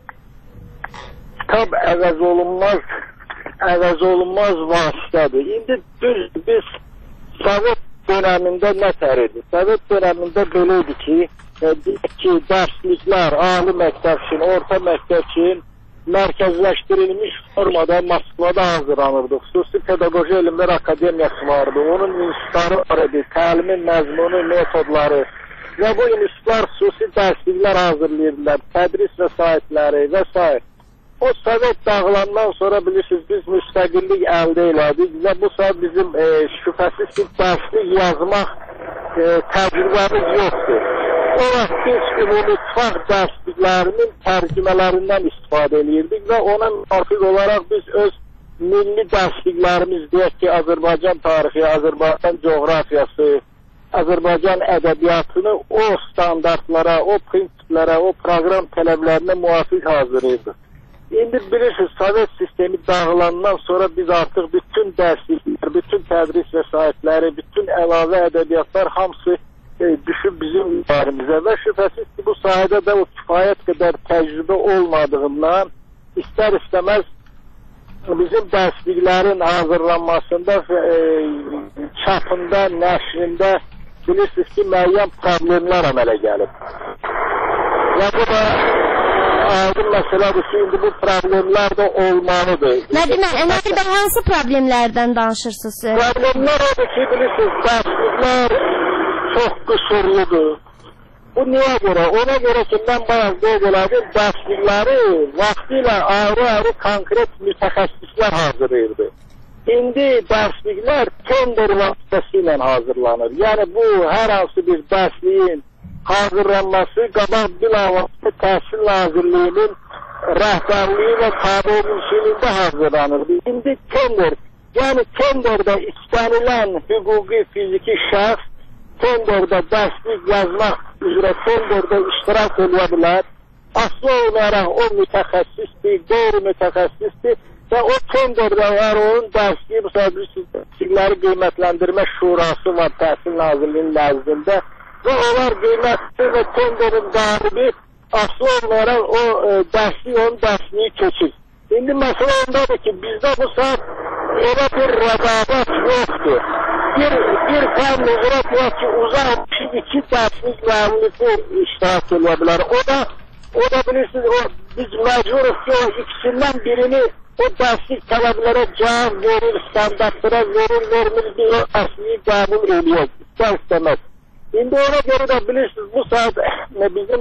kitab əvəz olunmaz vasitədir. İndi düz biz Sovet dönəmində nə təridi? Sovet dönəmində belə idi ki, dərsliklər, ali məktəb üçün, orta məktəb üçün mərkəzləşdirilmiş formada Moskvada hazırlanırdı. Xüsusi Pedaqoji Elmlər Akademiyası vardı. Onun institutları var idi, təlimin məzmunu, metodları və bu institutlar xüsusi dərsliklər hazırlayırdılar, tədris vəsaitləri və s. O Sovet dağılandan sonra bilirsiniz, biz müstəqillik əldə elədik və bu saat bizim şübhəsiz ki, dərslik yazmaq təcrübəmiz yoxdur. O vaxt biz ümumidfaq dərsliklərinin tərcümələrindən istifadə edirdik və ona müvafiq olaraq biz öz milli dərsliklərimiz deyək ki, Azərbaycan tarixi, Azərbaycan coğrafiyası, Azərbaycan ədəbiyyatını o standartlara, o prinsiplərə, o proqram tələblərinə müvafiq hazırlayırdıq. İndi bilirsiniz, Sovet sistemi dağılandan sonra biz artıq bütün dərsliklər, bütün tədris vəsaitləri, bütün əlavə ədəbiyyatlar hamısı düşüb bizim üzərimizə və şübhəsiz ki, bu sahədə də o kifayət qədər təcrübə olmadığından istər-istəməz bizim dərsliklərin hazırlanmasında, çapında, nəşrində bilirsiniz ki, müəyyən problemlər əmələ gəlib. Və bu da aydın məsələdir ki, indi bu problemlər də olmalıdır. Nadir bəy, hansı problemlərdən danışırsınız? Problemlər odur ki, bilirsiniz, dərsliklər çox qüsurludur. Bu niyə görə? Ona görə ki, mən bayaq qeyd elədim, dərslikləri vaxtilə ayrı-ayrı konkret mütəxəssislər hazırlayırdı. İndi dərsliklər tender vasitəsilə hazırlanır. Yəni bu, hər hansı bir dərsliyin hazırlanması qabaq bilavasitə Təhsil Nazirliyinin rəhbərliyi və tabiçiliyində hazırlanırdı. İndi tender, yəni tenderdə istənilən hüquqi fiziki şəxs tenderdə dərslik yazmaq üzrə tenderdə iştirak edə bilər. Aslı olaraq o mütəxəssisdir, qeyri-mütəxəssisdir və o tenderdə əgər onun dərsliyi bu səbəbli qiymətləndirmə şurası var Təhsil Nazirliyinin nəzdində və onlar qiymətli və tenderin qalibi aslı olmayarak o dersliği onun dersliği keçir. İndi mesele ondadır ki bizde bu saat öyle bir rəqabət yoktur. Bir fen üzrə deyək ki uzaq 2 derslik müəllifə iştirak edə bilər. O da bilirsiniz biz məcburuz ki o ikisindən birini o derslik tələblərə cavab verir, standartlara vermir diye o dersliği qəbul ediyor. İstəməz. İndi ona göre de bilirsiniz bu saat bizim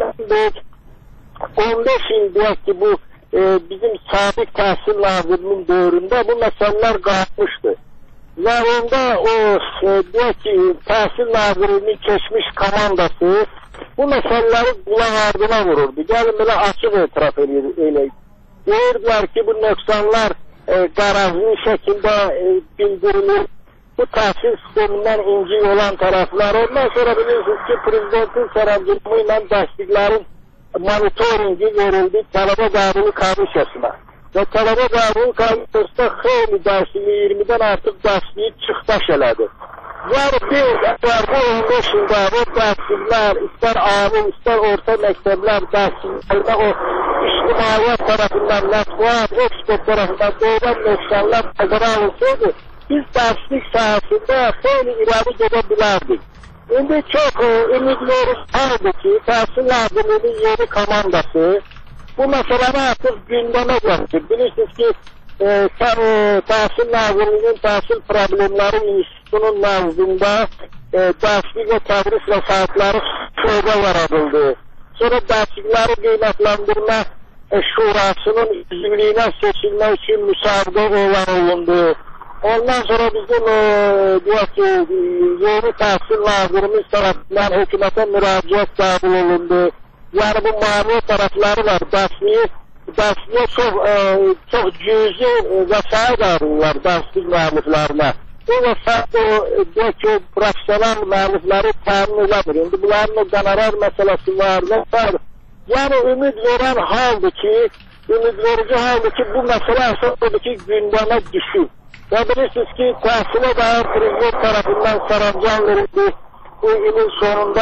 15 il deyək ki bu bizim sabit təhsil nazirinin dövründə bu məsələlər qalmışdı. Və onda o deyək ki təhsil nazirinin keçmiş komandası bu məsələləri qulaq ardına vururdu. Gəlin belə açıq etiraf eləyək. Deyirdilər ki bu nöqsanlar qarazlı şəkildə bildirilir. Bu təhsil sistemindən incik olan tərəflər. Ondan sonra bilirsiniz ki prezidentin sərəncamı ilə dərsliklərin monitoringi verildi tələbə qəbulu komissiyasına. Və tələbə qəbulu komissiyasında xeyli dərsliyi 20-dən artıq dərsliyi çıxdaş elədi. Yəni bu 15 ildə o dərsliklər, istər ali, istər orta məktəblər dərsliklərdə o ictimaiyyət tərəfindən, mətbuat, ekspert tərəfindən doğulan nöqsanlar nəzərə alınsaydı, biz dərslik sahəsində xeyli irəli gedə bilərdik. İndi çox ümidlərimiz vardı ki, Təhsil Nazirliyinin yeni komandası bu məsələni artıq gündəmə gətirir. Bilirsiniz ki, Təhsil Nazirliyinin Təhsil Problemləri İnstitutunun nəzdində dərslik və tədris vəsaitləri şöbə yaradıldı. Sonra dərslikləri qiymətləndirmə şurasının üzvlüyünə seçilmək üçün müsabiqə elan olundu. Ondan sonra bizim deyək ki, yeni təhsil nazirimiz tərəfindən hökumətə müraciət qəbul olundu. Yəni bu maliyyə tərəfləri var. Dərsliyə çox cüzi vəsait ayrılırlar dərslik müəlliflərinə. Bu vəsait deyək ki, profesional müəllifləri təmin eləmir. İndi bunların qonorar məsələsi var. Yəni ümid verən haldır ki, ümidverici haldır ki, bu məsələ əsasıdır ki, gündəmə düşür. Və bilirsiniz ki, təhsilə dair prezident tərəfindən sərəncam verildi. Bu ilin sonunda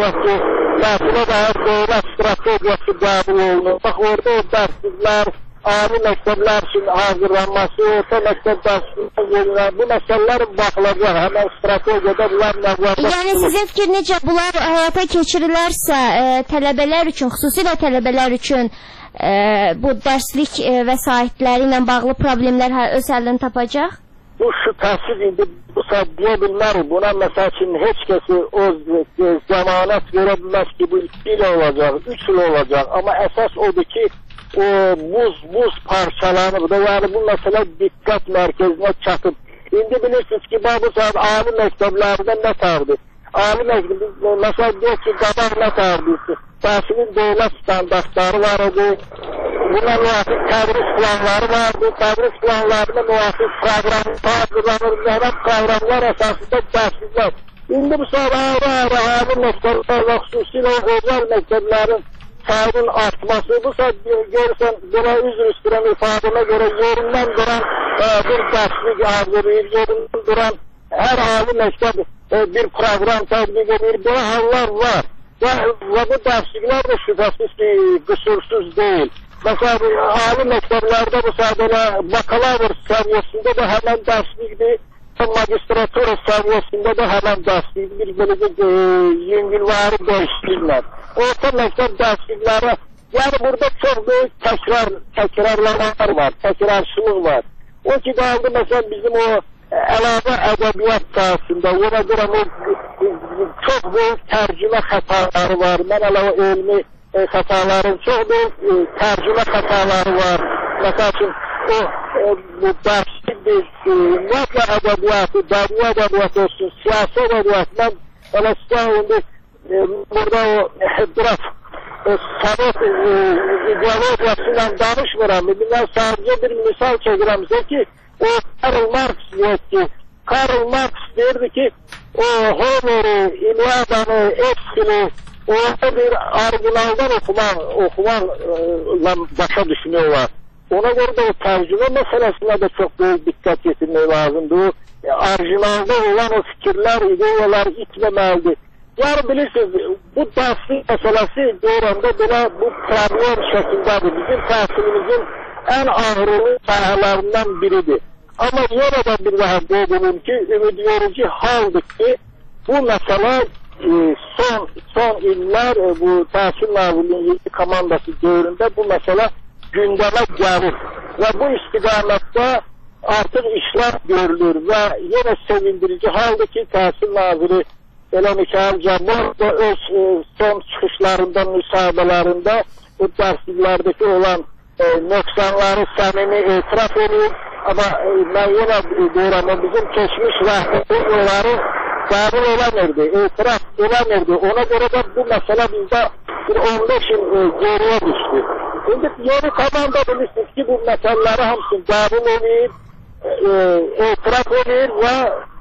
təhsilə dair dövlət strategiyası qəbul olunur. Bax, orada o dərsliklər, ali məktəblər üçün hazırlanması, orta məktəb dərsliklər, bu məsələlərin baxılacaq. Həmən strategiyada bunlar nəzərdə. Yəni sizin fikrinizcə bunlar həyata keçirilərsə, tələbələr üçün, xüsusilə tələbələr üçün bu dərslik vəsaitləri ilə bağlı problemlər öz həllini tapacaq? Bu şübhəsiz indi bu saat deyə bilmərik. Buna məsəl üçün heç kəsi o zəmanət verə bilməz ki, bu 2 il olacaq, 3 il olacaq. Amma əsas odur ki, o buz parçalanıb da, yəni bu məsələ diqqət mərkəzinə çatıb. İndi bilirsiniz ki, bu saat ali məktəblərdə nə tardı? Ali məktəbdə, məsəl deyək ki, qabaq nə tardı? Təhsilin dövlət standartları var idi. Buna müvafiq tədris planları vardı. Tədris planlarına müvafiq proqramlar hazırlanır. Həmən proqramlar əsasında dərsliklər. İndi bu saat ayrı məktəblər və xüsusilə özəl məktəblərin sayının artması. Bu saat görürsən, buna üzr istəyirəm ifadəmə görə yerindən duran bir dərslik hazırlayır. Yerindən duran hər ali məktəb bir proqram tədbiq edir. Belə hallar var. Və bu dərsliklər də şübhəsiz ki, qüsursuz deyil. Məsələn, ali məktəblərdə bu saat bakalavr səviyyəsində də həmən dərslikdir, magistratura səviyyəsində də həmən dərslikdir, bir beləcə yüngülvari dəyişdirlər. Orta məktəb dərslikləri, yəni burada çox böyük təkrarlamalar var, təkrarçılıq var. O ki, qaldı məsələn bizim o əlavə ədəbiyyat sahəsində, ona görə çox böyük tərcümə xətaları var. Mən əlavə elmi xətaların çox böyük tərcümə xətaları var. Məsəl üçün, bu dərslikdir, ümumiyyətlə ədəbiyyatı, bədii ədəbiyyatı olsun, siyasi ədəbiyyatı, mən elə sizə indi burada o biraz Sovet ideologiyası ilə danışmıram. Mən sadəcə bir misal çəkirəm sizə ki, o Karl Marx deyirdi ki, o Homer'i, İlyada'nı, Epsil'i orada bir orijinaldan oxumaqla başa düşmək var. Ona görə də o tərcümə məsələsinə də çox böyük diqqət yetirmək lazımdır. Orijinalda olan o fikirlər, ideyalar itməməlidir. Yəni bilirsiniz, bu dərslik məsələsi doğranda belə bu problem şəklindədir. Bizim təhsilimizin ən ağırlı sahələrindən biridir. Amma yenə də bir daha qeyd ki, ümidverici haldır ki, bu məsələ son illər bu Təhsil Nazirliyinin komandası dövründə bu məsələ gündəmə gəlir və bu istiqamətdə artıq işlər görülür və yenə sevindirici haldır ki, Təhsil Naziri Elə Mikayıl Cabbar da öz son çıxışlarında, müsahibələrində bu dərsliklərdəki olan nöqsanları səmimi etiraf edir. Amma mən yenə deyirəm, bizim keçmiş rəhbəri onları qəbul eləmirdi, etiraf eləmirdi. Ona görə də bu məsələ bizdə bir 15 il geriyə düşdü. İndi yeni komanda bilirsiniz ki, bu məsələləri hamısını qəbul edir, etiraf edir və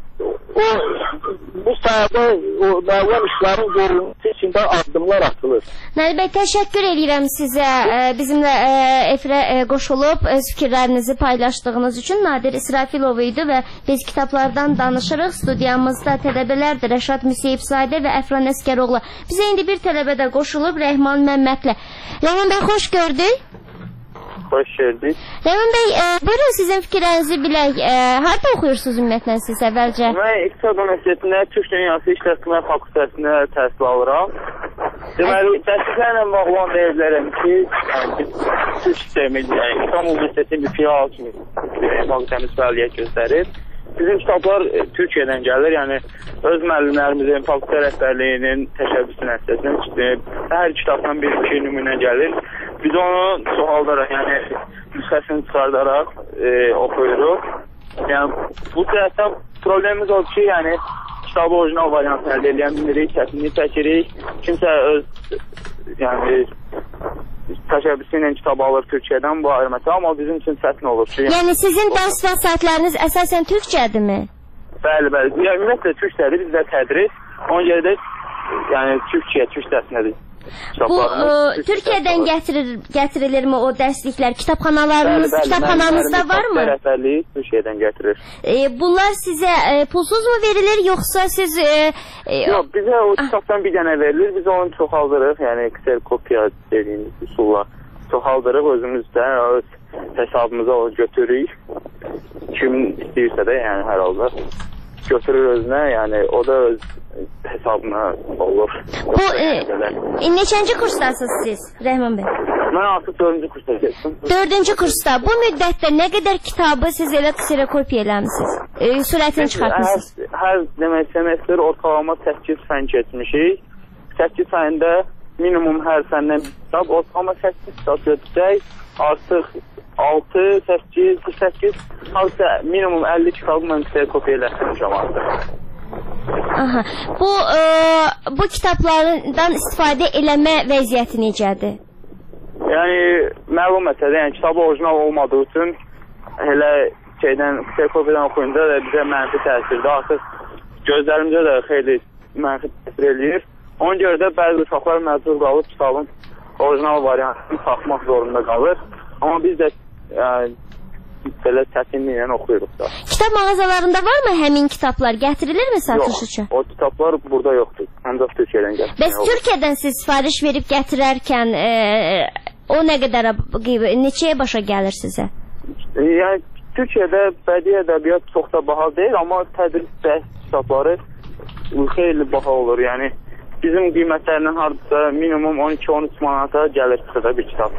bu sahədə müəyyən işlərin görülməsi içində addımlar atılır. Nəli bəy, təşəkkür edirəm sizə bizimlə efirə qoşulub öz fikirlərinizi paylaşdığınız üçün. Nadir İsrafilov idi və biz kitablardan danışırıq. Studiyamızda tələbələrdir Rəşad Müseyibzadə və Əfran Əskəroğlu. Bizə indi bir tələbə də qoşulub Rəhman Məmmədlə. Rəhman bəy, xoş gördük. Xoş gördük. Rəhman bəy, buyurun sizin fikirlərinizi bilək. Harada oxuyursunuz ümumiyyətlə siz əvvəlcə? Mən İqtisad Universitetində Türk Dünyası İşlətmə Fakültəsində təhsil alıram. Deməli, dərsliklərlə bağlı olan deyirlərəm ki, Türk sistemi, İstanbul Universitetinin bir filial kimi fakültəmiz fəaliyyət göstərir. Bizim kitablar Türkiyədən gəlir, yəni öz müəllimlərimizin, fakültə rəhbərliyinin təşəbbüsü nəticəsində hər kitabdan bir-iki nümunə gəlir. Biz onu çoxaldaraq, yəni nüsxəsini çıxardaraq oxuyuruq. Yəni bu cəhətdən problemimiz odur ki, yəni kitabı orijinal variantını əldə edən bilirik, çətinlik çəkirik. Kimsə öz təşəbbüsü ilə kitab alır Türkiyədən, bu ayrı məsələ, amma bizim üçün çətin olur ki... Yəni sizin dərs vəsaitləriniz əsasən Türkçədirmi? Bəli, bəli. Ümumiyyətlə Türkçədir, bizdə tədris. Ona görə də Türkçə dərsinədir. Bu Türkiyədən gətirilirmi o dərsliklər? Kitabxanamızda varmı? Rəhbərliyi Türkiyədən gətirir. Bunlar sizə pulsuz mu verilir, yoxsa siz... Yox, bizə o kitabdan bir dənə verilir, biz onu çoxaldırıq, yəni kserokopiya dediyimiz üsulla çoxaldırıq, özümüzdə öz hesabımıza o götürürük. Kim istəyirsə də, yəni hər halda götürür özünə, yəni o da öz hesabına olur. Bu neçənci kursdasınız siz, Rəhman bəy? Mən artıq 4-cü kursda geçdim. 4-cü kursda. Bu müddətdə nə qədər kitabı siz elə kserokopiya eləmişsiniz? Sürətini çıxartmışsınız? Hər demək semestr ortalama 8 fən keçmişik. 8 fəndə minimum hər fəndən bir kitab, ortalama 8 kitab götürsək, artıq 6, 8, halısa minimum 50 kitabı mən kserokopiya eləmişəm artıq. Aha. Bu kitablardan istifadə eləmə vəziyyəti necədir? Yəni məlum məsələ, yəni kitabı orijinal olmadığı üçün elə kserokopiyadan oxuyunca da bizə mənfi təsirdir. Artıq gözlərimizə də xeyli mənfi təsir eləyir. Ona görə də bəzi uşaqlar məcbur qalıb kitabın orijinal variantını taxmaq zorunda qalır. Amma biz də belə çətinliklə oxuyuruq da. Kitab mağazalarında varmı həmin kitablar? Gətirilirmi satış üçün? Yox, o kitablar burada yoxdur. Ancaq Türkiyədən gətirir. Bəs Türkiyədən siz sifariş verib gətirərkən o nə qədər, neçəyə başa gəlir sizə? Yəni Türkiyədə bədii ədəbiyyat çox da baha deyil, amma tədris kitabları xeyli baha olur. Yəni bizim qiymətlərindən hardasa minimum 12-13 manata gəlir çıxıda bir kitab.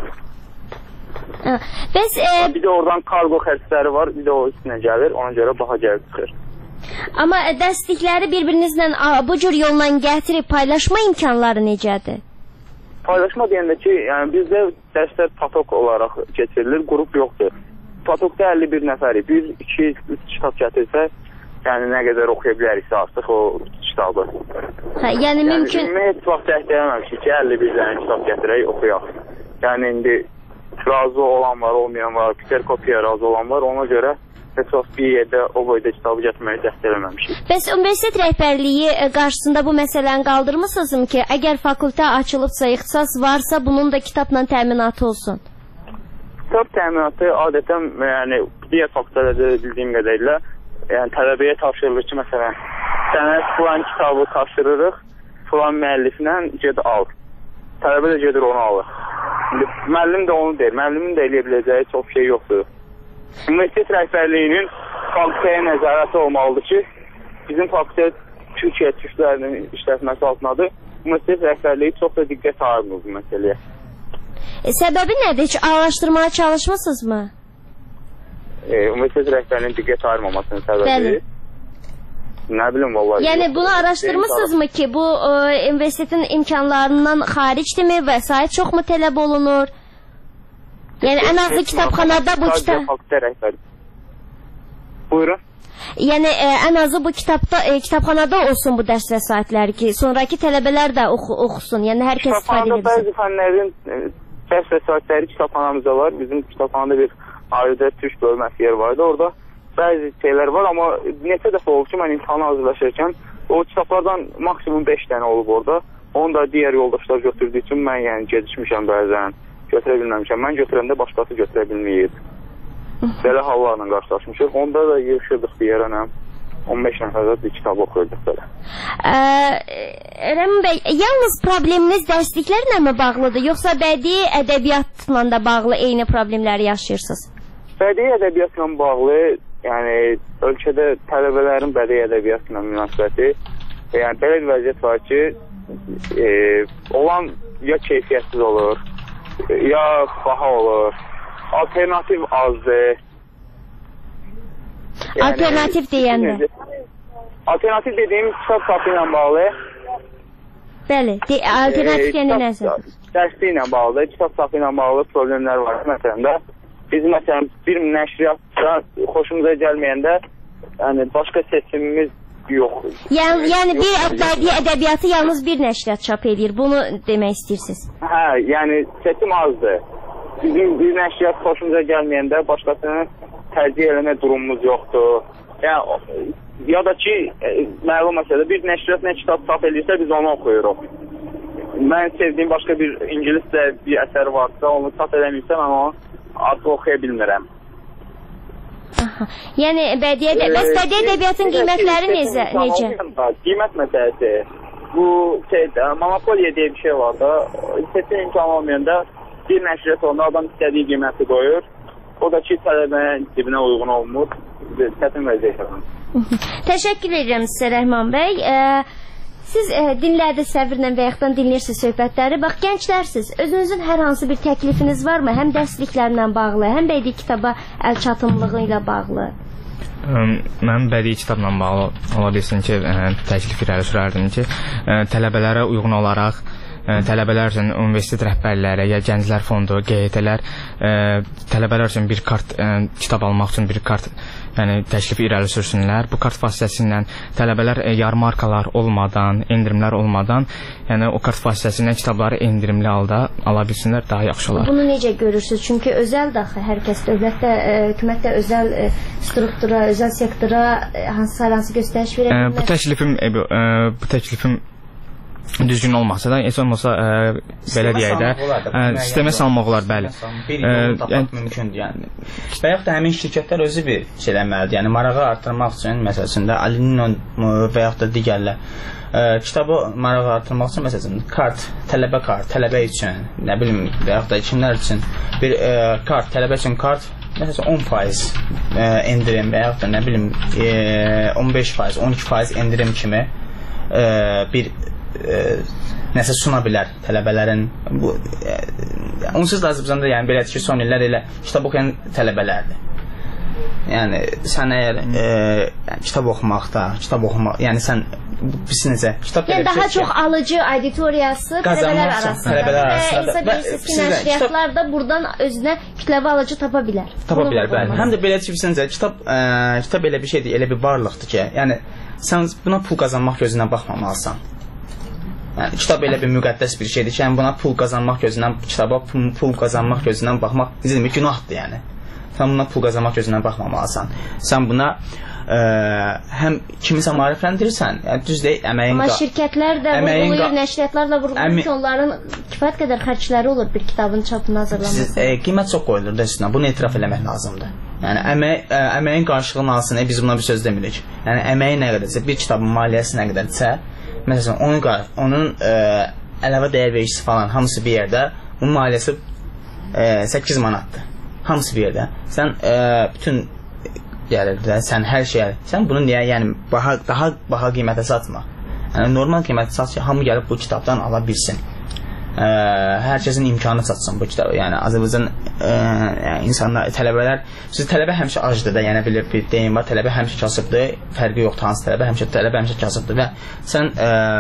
Bir də oradan kargo xərcləri var, bir də o üstünə gəlir, ona görə baha gəlir çıxır. Amma dərslikləri bir-birinizlə bu cür yolla gətirib paylaşma imkanları necədir? Paylaşma deyəndə ki, yəni bizdə dərslər patok olaraq keçirilir, qrup yoxdur. Patokda 51 nəfəri, 1, 2, 3 kitab gətirsə, yəni nə qədər oxuya biləriksə artıq o kitabı. Yəni mümkün... Heç vaxt dəhtələməmişik ki, 51 dənə kitab gətirək, oxuyaq. Yəni indi razı olan var, olmayan var, kserokopiya razı olan var, ona görə heç vaxt bir yerdə o boyda kitabı gətirməyi dəst eləməmişik. Bəs universitet rəhbərliyi qarşısında bu məsələni qaldırmısınızmı ki, əgər fakültə açılıbsa, ixtisas varsa, bunun da kitabla təminatı olsun? Kitab təminatı adətən, yəni digər fakültələrdə bildiyim qədərlə, yəni tələbəyə tapşırılır ki, məsələn, sənə filan kitabı tapşırırıq, filan müəlliflə ged al. Tələbə də gedir onu alır. Müəllim də onu deyir. Müəllimin də eləyə biləcəyi çox şey yoxdur. Universitet rəhbərliyinin fakültəyə nəzarəti olmalıdır ki, bizim fakültə Türkiyə türklərinin işlətməsi altındadır. Universitet rəhbərliyi çox da diqqət ayırmır bu məsələyə. Səbəbi nədir? Heç araşdırmaya çalışmısınız mı? Universitet rəhbərliyinin diqqət ayırmamasının səbəbi? Nə bilim vallahi. Yəni bunu araşdırmısınız mı ki, bu universitetin imkanlarından xaricdirmi, vəsait çoxmu tələb olunur? Yəni ən azı kitabxanada bu Buyurun. Yəni ən azı bu kitabxanada olsun bu dərs vəsaitləri ki, sonraki tələbələr də oxusun. Yəni hər kəs istifadə edə bilsin. Bəzi fənlərin dərs vəsaitləri kitabxanamızda var. Bizim kitabxanada bir ayrıca türk bölməsi yer vardı. Orada bəzi şeylər var, amma neçə dəfə olub ki, mən imtihana hazırlaşırkən o kitablardan maksimum 5 dənə olub orada. Onu da digər yoldaşlar götürdüyü üçün mən yəni gecikmişəm bəzən, götürə bilməmişəm. Mən götürəndə başqası götürə bilməyib. Belə hallarla qarşılaşmışıq. Onda da yığışırdıq bir yerə, 15 nəfərdə bir kitab oxuyurduq belə. Rəmin bəy, yalnız probleminiz dərsliklərlə mi bağlıdır, yoxsa bədii ədəbiyyatla da bağlı eyni problemləri yaşayırsınız? Bədii ədəbiyyatla bağlı, yəni ölkədə tələbələrin bədii ədəbiyyatla münasibəti, yəni belə bir vəziyyət var ki, olan ya keyfiyyətsiz olur, ya baha olur, alternativ azdır. Yəni, alternativ deyəndə? Alternativ dediyim kitab sapı ilə bağlı. Bəli, alternativ deyəndə nəsə? Dərsli ilə bağlı, kitab sapı ilə bağlı problemlər var. Məsələn də, biz məsələn bir nəşriyyatda xoşumuza gəlməyəndə, yəni başqa seçimimiz yoxdur. Yəni bir bədii ədəbiyyatı yalnız bir nəşriyyat çap edir, bunu demək istəyirsiniz? Hə, yəni seçim azdır. Bizim bir nəşriyyat xoşumuza gəlməyəndə başqasını tərcih eləmə durumumuz yoxdur. Yəni, ya da ki, məlum məsələ, bir nəşriyyat nə kitab çap edirsə, biz onu oxuyuruq. Mən sevdiyim başqa bir ingiliscə bir əsər varsa, onu çap eləməyirsə, mən onu artıq oxuya bilmirəm. Yəni, bədii ədəbiyyatın qiymətləri necə? Qiymət məsələsi, bu monopoliya deyə bir şey var da, seçim imkanı olmayanda bir nəşriyyat olanda adam istədiyi qiyməti qoyur. O da ki, tələbənin cibinə uyğun olmur. Çətin vəziyyət. Təşəkkür edirəm sizə Rəhman bəy. Siz dinlərdiniz səbirlə və yaxud dinləyirsiniz söhbətləri. Bax, gənclərsiniz. Özünüzün hər hansı bir təklifiniz varmı? Həm dərsliklərlə bağlı, həm bədii kitaba əl çatımlığı ilə bağlı. Mən bədii kitabla bağlı ola bilsin ki, təklif irəli sürərdim ki, tələbələrə uyğun olaraq tələbələr üçün universitet rəhbərləri, ya gənclər fondu, QHT-lər tələbələr üçün bir kart, kitab almaq üçün bir kart təklif irəli sürsünlər. Bu kart vasitəsilə tələbələr yarmarkalar olmadan, endirimlər olmadan, yəni o kart vasitəsilə kitabları endirimli halda ala bilsinlər, daha yaxşı olar. Bunu necə görürsünüz? Çünki özəl daxı hər kəs dövlətdə, hökumətdə özəl struktura, özəl sektora hansı göstəriş verə bilməz? Bu təklifim düzgün olmasa da, heç olmasa belə deyək də, sistemə salmaq olar, bəli. Bir yolu tapmaq mümkündür, yəni. Və yaxud da həmin şirkətlər özü bir şey eləməlidir, yəni marağı artırmaq üçün, məsələn, Alinin və yaxud da digərlər kitabı marağı artırmaq üçün, məsələn, kart, tələbə üçün, nə bilim, və yaxud da kimlər üçün bir kart, tələbə üçün kart, məsələn, 10% endirim və yaxud da, nə bilim, 15%, 12% endirim kimi bir nəsə suna bilər tələbələrin. Onsuz da Azərbaycanda yəni belədir ki, son illər elə kitab oxuyan tələbələrdir. Yəni sən əgər kitab oxumaqda, yəni sən necə kitab yəni daha çox alıcı auditoriyası tələbələr arasında. Hesab edirsiniz ki, nəşriyyatlar da buradan özünə kütləvi alıcı tapa bilər. Tapa bilər, bəli. Həm də belədir ki, kitab elə bir şeydir, elə bir varlıqdır ki, yəni sən buna pul qazanmaq gözündən baxmamalısan. Yəni, kitab elə bir müqəddəs bir şeydir ki, yəni buna pul qazanmaq gözündən, kitaba pul qazanmaq gözündən baxmaq necə günahdır, yəni. Sən buna pul qazanmaq gözündən baxmamalısan. Sən buna həm kimisə maarifləndirirsən, yəni düz deyil, əməyin... Amma şirkətlər də vurğulayır, nəşriyyatlar da vurğulayır ki, onların kifayət qədər xərcləri olur bir kitabın çapını hazırlaması. Qiymət çox qoyulur da üstünə, bunu etiraf eləmək lazımdır. Yəni əməyin qarşılığını alsın, biz buna bir söz demirik. Yəni əməyi nə qədərsə, bir kitabın maliyyəsi nə qədərsə, Məsələn, onun əlavə dəyər vergisi falan hamısı bir yerdə, bunun maliyyəsi 8 manatdır. Hamısı bir yerdə. Sən bütün gəlir də, sən hər şeyə, sən bunu niyə, yəni daha baha qiymətə satma. Yəni normal qiymətə sat ki, hamı gəlib bu kitabdan ala bilsin. Hər kəsin imkanı çatsın bu kitabı. Yəni Azərbaycan insanlar, tələbələr, tələbə həmişə acdır da, yəni bir deyim var, tələbə həmişə kasıbdır, fərqi yoxdur hansı tələbə həmişə kasıbdır və sən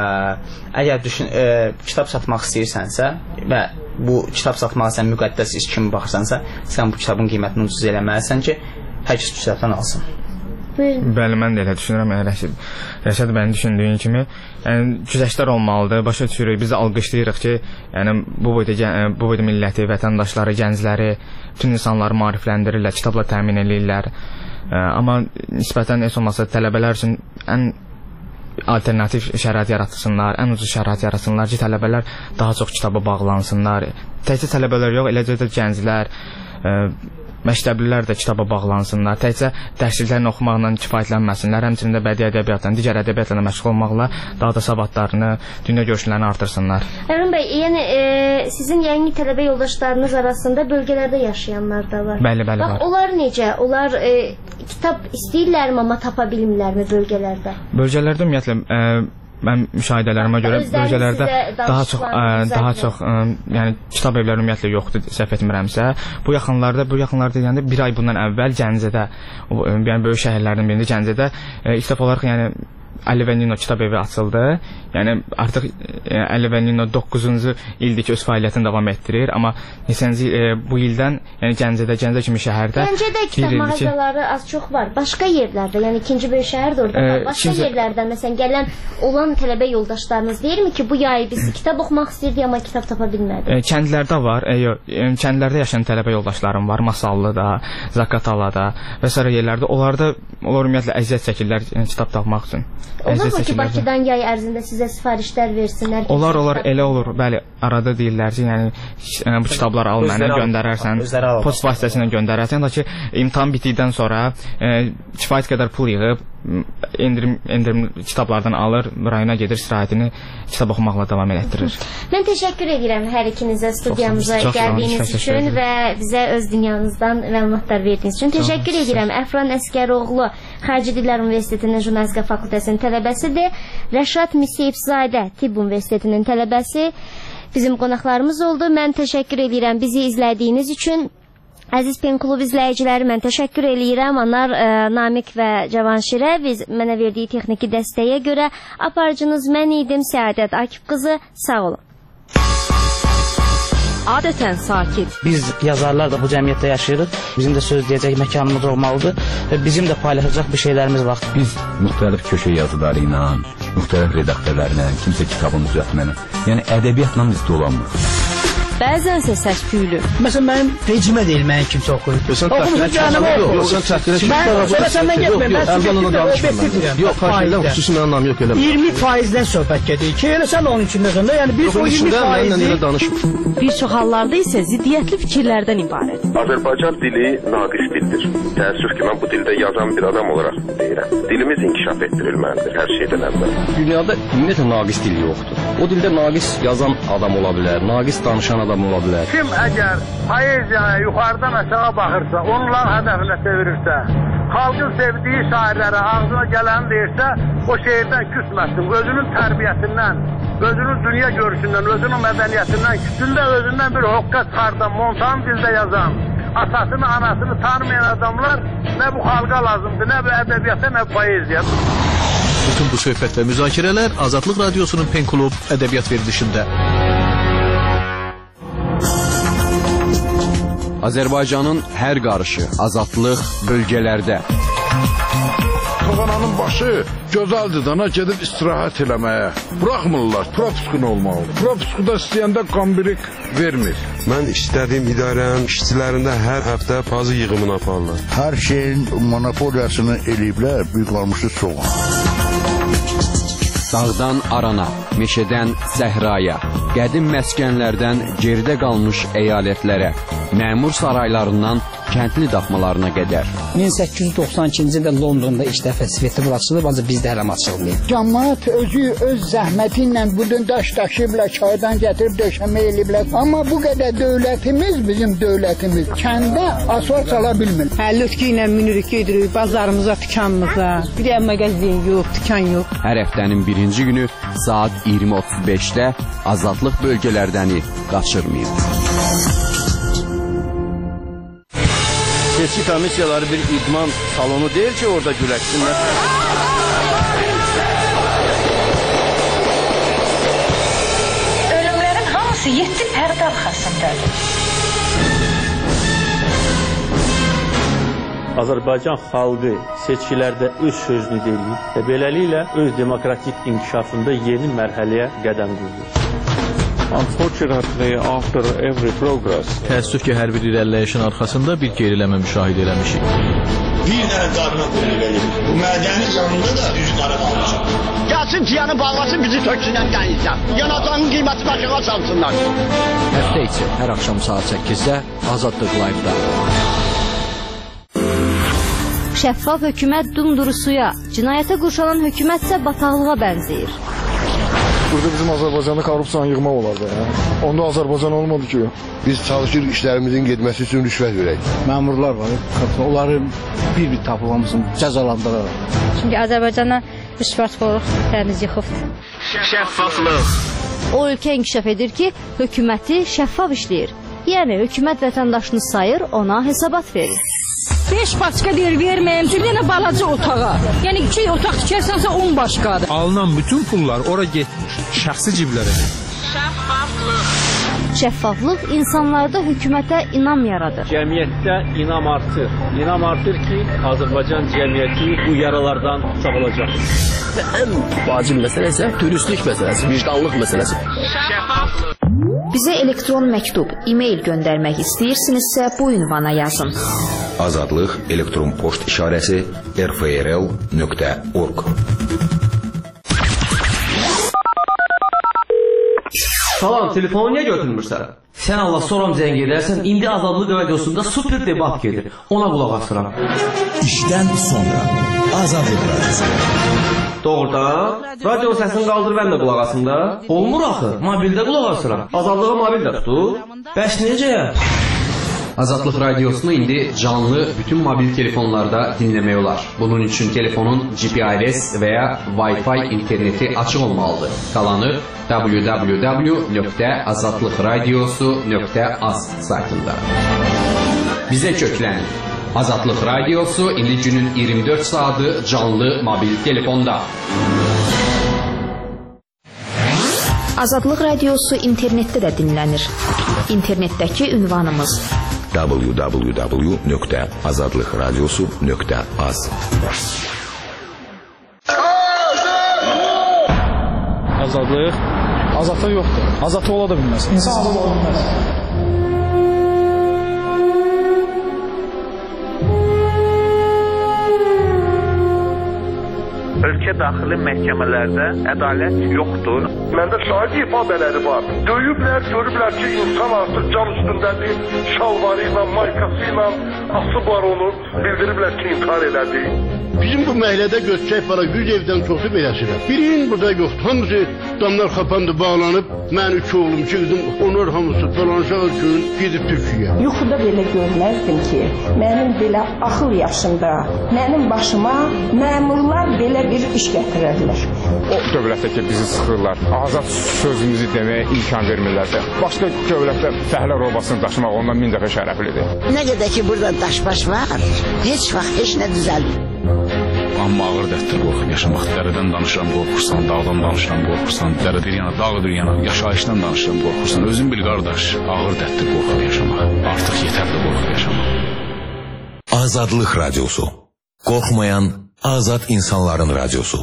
əgər kitab satmaq istəyirsənsə və bu kitab satmağa sən müqəddəs iş kimi baxırsansa, sən bu kitabın qiymətini ucuz eləməlisən ki, hər kəs bu kitabdan alsın. Bəli, mən də elə düşünürəm. Rəşad bənim düşündüyün kimi, güzəştlər olmalıdır. Başa düşürük, biz də alqışlayırıq ki, bu boyda milləti, vətəndaşları, gəncləri, bütün insanları maarifləndirirlər, kitabla təmin edirlər. Amma nisbətən heç olmasa tələbələr üçün ən alternativ şərait yaratsınlar, ən ucuz şərait yaratsınlar ki, tələbələr daha çox kitaba bağlansınlar. Təkcə tələbələr yox, eləcə də gənclər, məktəblilər də kitaba bağlansınlar. Təkcə dərsliklərini oxumaqla kifayətlənməsinlər, həmçinin də bədii ədəbiyyatla, digər ədəbiyyatla məşğul olmaqla daha da savadlarını, dünya görüşlərini artırsınlar. Əmin bəy, yəni sizin yeni tələbə yoldaşlarınız arasında bölgələrdə yaşayanlar da var. Bəli, var. Bax, onlar necə? Onlar kitab istəyirlərmi, amma tapa bilmirlərmi bölgələrdə? Bölgələrdə ümumiyyətlə mən müşahidələrimə görə bölgələrdə daha çox yəni kitab evləri ümumiyyətlə yoxdur, səhv etmirəmsə. Bu yaxınlarda deyəndə bir ay bundan əvvəl Gəncədə, yəni böyük şəhərlərdən birində Gəncədə ilk dəfə olaraq yəni Əli və Nino kitab evi açıldı. Yəni artıq Əli və Nino 9-cu ildir ki öz fəaliyyətini davam etdirir, amma neçənci bu ildən yəni Gəncədə kimi şəhərdə Gəncədə kitab mağazaları az çox var. Başqa yerlərdə, yəni ikinci böyük şəhərdə orada var. Başqa yerlərdən məsələn gələn olan tələbə yoldaşlarınız deyirmi ki, bu yay biz kitab oxumaq istirdik, amma kitab tapa bilmədik? Kəndlərdə var. Kəndlərdə yaşayan tələbə yoldaşlarım var. Masallıda, Zaqatalada və sair yerlərdə. Onlar ümumiyyətlə əziyyət çəkirlər kitab tapmaq üçün. Olurmu ki, Bakıdan yay ərzində sizə sifarişlər versinlər? Olar, elə olur. Bəli, arada deyirlər ki, yəni bu kitabları al mənə, göndərərsən, post vasitəsilə göndərərsən, da ki, imtahan bitdikdən sonra kifayət qədər pul yığıb, endirim kitablardan alır, rayona gedir, istirahətini kitab oxumaqla davam etdirir. Mən təşəkkür edirəm hər ikinizə studiyamıza gəldiyiniz üçün və bizə öz dünyanızdan məlumatlar verdiyiniz üçün. Təşəkkür edirəm. Əfran Əskəroğlu Xarici Dillər Universitetinin Jurnalistika Fakültəsinin tələbəsidir. Rəşad Miseyevzadə Tibb Universitetinin tələbəsi bizim qonaqlarımız oldu. Mən təşəkkür edirəm bizi izlədiyiniz üçün. Əziz Pen Klub izləyiciləri, mən təşəkkür eləyirəm. Onlar Namiq və Cavanşirə mənə verdiyi texniki dəstəyə görə. Aparıcınız mən idim, Səadət Akif qızı. Sağ olun. Adətən sakit. Biz yazarlar da bu cəmiyyətdə yaşayırıq. Bizim də söz deyəcək məkanımız olmalıdır və bizim də paylaşacaq bir şeylərimiz var. Biz müxtəlif köşə yazıları ilə, müxtəlif redaktörlərlə, kimsə kitabın düzəltməni, yəni ədəbiyyatla biz dolanmırıq. Bəzənsə səs-küylü. Məsələn, mənim vecimə deyil, mənə kimsə oxuyur. Sən səndən getməyim, yox, xarşıyla xüsusi mənim namı yox elə. 20%-dən söhbət gedir ki, elə sən onun içində sonra, yəni biz o 20%-i... Bir çox hallarda isə ziddiyyətli fikirlərdən ibarət. Azərbaycan dili naqis dildir. Təəssüf ki, mən bu dildə yazan bir adam olaraq deyirəm. Dilimiz inkişaf etdirilməlidir hər şeydən əvvəl. Dünyada ümumiyyətlə naqis dil yoxdur. O dildə naqis yazan adam ola bilər, naqis danışan adam ola bilər. Kim əgər poeziyaya yuxarıdan aşağı baxırsa, onların hədəfinə çevirirsə, xalqın sevdiyi şairlərə ağzına gələni deyirsə, o şeirdən küsməsin, özünün tərbiyəsindən, özünün dünya görüşündən, özünün mədəniyyətindən, küsündə özündən bir hoqqa çıxardan, montan dildə yazan, atasını, anasını tanımayan adamlar nə bu xalqa lazımdır, nə bu ədəbiyyata, nə bu poeziya. Bütün bu söhbət və müzakirələr Azadlıq Radiosunun Pen Klub ədəbiyyat verilişində. Azərbaycanın hər qarışı, azadlıq bölgələrdə. Toğananın başı gözəldir dana gedib istirahət eləməyə. Buraxmırlar, propiskun olmalı. Propiskuda istəyəndə qambirik vermir. Mən istədiyim idarənin işçilərində hər həftə pazı yığımını aparırlar. Hər şeyin monopoliyasını eləyiblər, büyük qalmışı soğan. Dağdan arana, meşədən səhraya, qədim məskənlərdən geridə qalmış əyalətlərə, məmur saraylarından kəndli daxmalarına qədər. 1892-ci ildə Londonda ilk dəfə Svetofor açılıb, ancaq bizdə hələ açılmayıb. Cəmaət özü öz zəhməti ilə bu gün daş daşıyıblar, çaydan gətirib döşəmə eləyiblər. Amma bu qədər dövlətimiz, bizim dövlətimiz kəndə asfalt sala bilmir. Lütki ilə minirik, gedirik bazarımıza, dükanımıza. Bir də mağazin yox, dükan yox. Hər həftənin birinci günü saat 20:35-də azadlıq bölgələrdəni qaçırmayın. Seçki komissiyaları bir idman salonu deyil ki, orada güləşsinlər. Ölümlərin hamısı 7 pərdə arxasındadır. Azərbaycan xalqı seçkilərdə öz sözünü deyir və beləliklə öz demokratik inkişafında yeni mərhələyə qədəm qoyur. Unfortunately, after every progress, təəssüf ki, hər bir irəliləyişin arxasında bir geriləmə müşahidə eləmişik. Bir dənə qarına qoyulur verir. Bu mədənin yanında da düz qara qalmışıq. Gəlsin tiyanı bağlasın, bizi töksünən dənizdən. Yanacağın qiyməti başına salsınlar. Həftə içi hər axşam saat 8-də Azadlıq Live-da. Şəffaf hökumət dumduru suya, cinayətə qurşanan hökumət isə bataqlığa bənzəyir. Burada bizim Azərbaycanda korrupsiyanı yığmaq olardı. Onda Azərbaycan olmadı ki. Biz çalışırıq işlərimizin getməsi üçün rüşvət verək. Məmurlar var, onları bir-bir tapılmasın, cəzalandıraraq. Çünki Azərbaycandan rüşvətxorluq dəniz yıxıbdır. Şəffaflıq. O ölkə inkişaf edir ki, hökuməti şəffaf işləyir. Yəni, hökumət vətəndaşını sayır, ona hesabat verir. 5 başqa deyir verməyim, bir dənə balaca otağa. Yəni 2 otaq tikərsənsə 10 başqadır. Alınan bütün pullar ora getmiş, şəxsi ciblərə. Şəffaflıq insanlarda hökumətə inam yaradır. Cəmiyyətdə inam artır. İnam artır ki, Azərbaycan cəmiyyəti bu yaralardan sağalacaq. Və ən vacib məsələ isə dürüstlük məsələsi, vicdanlıq məsələsi. Şəffaflıq. Bizə elektron məktub, e-mail göndərmək istəyirsinizsə bu ünvana yazın. Azadlıq elektron poçt işarəsi rfrl.org. Salam, telefonu niyə götürmürsən? Sən Allah soram zəng edərsən, indi Azadlıq radiosunda super debat gedir. Ona qulaq asıram. İşdən sonra Azadlıq radiosu. Doğrudan, radio səsini qaldır mən də qulaq asım da. Olmur axı, mobildə qulaq asıram. Azadlığı mobildə tutur. Bəs necə? Azadlıq radiosunu indi canlı bütün mobil telefonlarda dinləmək olar. Bunun üçün telefonun GPRS və ya Wi-Fi interneti açıq olmalıdır. Qalanı www.azadlıqradiosu.az saytında. Bizə köklənin. Azadlıq radiosu indi günün 24 saatı canlı mobil telefonda. Azadlıq radiosu internetdə də dinlənir. İnternetdəki ünvanımız www.azadlıqradiosu.az. Azadlıq? Azadlıq yoxdur. Azadlıq ola da bilməz. İnsan azad ola bilməz. Ölkə daxili məhkəmələrdə ədalət yoxdur. Məndə şahid ifadələri var. Döyüblər, görüblər ki, insan artıq can üstündədir. Şalvarı ilə, maykası ilə asıblar onu. Bildiriblər ki, intihar elədi. Bizim bu məhəllədə götürək para 100 evdən çoxu beləsidir. Birinin burada yoxdur. Hamısı damlar kapandı, bağlanıb. Mən 3 oğlum, 2 qızım, onlar hamısı falanşaq üçün gedib Türkiyə. Yuxuda belə görməzdim ki, mənim belə axıl yaşında, mənim başıma məmurlar belə bir iş gətirərlər. O dövlətdə ki, bizi sıxırlar, azad sözümüzü deməyə imkan vermirlərsə, başqa dövlətdə fəhlə robasını daşımaq ondan 1000 dəfə şərəflidir. Nə qədər ki, burada daş-baş var, heç vaxt heç nə düzəlmir. Amma ağır dərddir qorxub yaşamaq. Dərədən danışıram, qorxursan, dağdan danışıram, qorxursan, dərə bir yana, dağ bir yana, yaşayışdan danışıram, qorxursan. Özün bil qardaş, ağır dərddir qorxub yaşamaq. Artıq yetərli qorxub yaşamaq. Azadlıq radiosu. Qorxmayan azad insanların radiosu.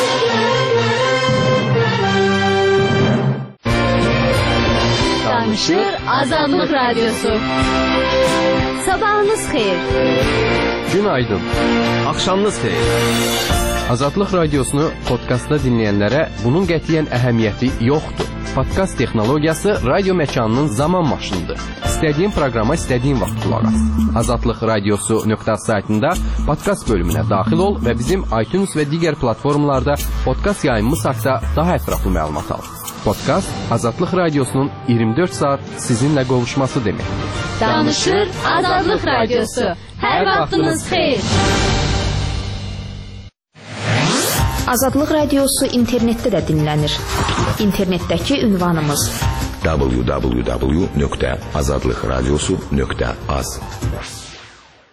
Danışır Azadlıq radiosu. Sabahınız xeyir. Günaydın. Axşamınız xeyir. Azadlıq radiosunu podkastda dinləyənlərə bunun qətiyyən əhəmiyyəti yoxdur. Podkast texnologiyası radio məkanının zaman maşınıdır. İstədiyin proqrama istədiyin vaxt qulaq as. Azadlıqradiosu.az saytında podkast bölümünə daxil ol və bizim iTunes və digər platformalarda podkast yayımımız haqqında daha ətraflı məlumat al. Podkast Azadlıq Radiosunun 24 saat sizinlə qovuşması deməkdir. Danışır Azadlıq Radiosu. Hər vaxtınız xeyir. Azadlıq Radiosu internetdə də dinlənir. İnternetdəki ünvanımız www.azadlıqradiosu.az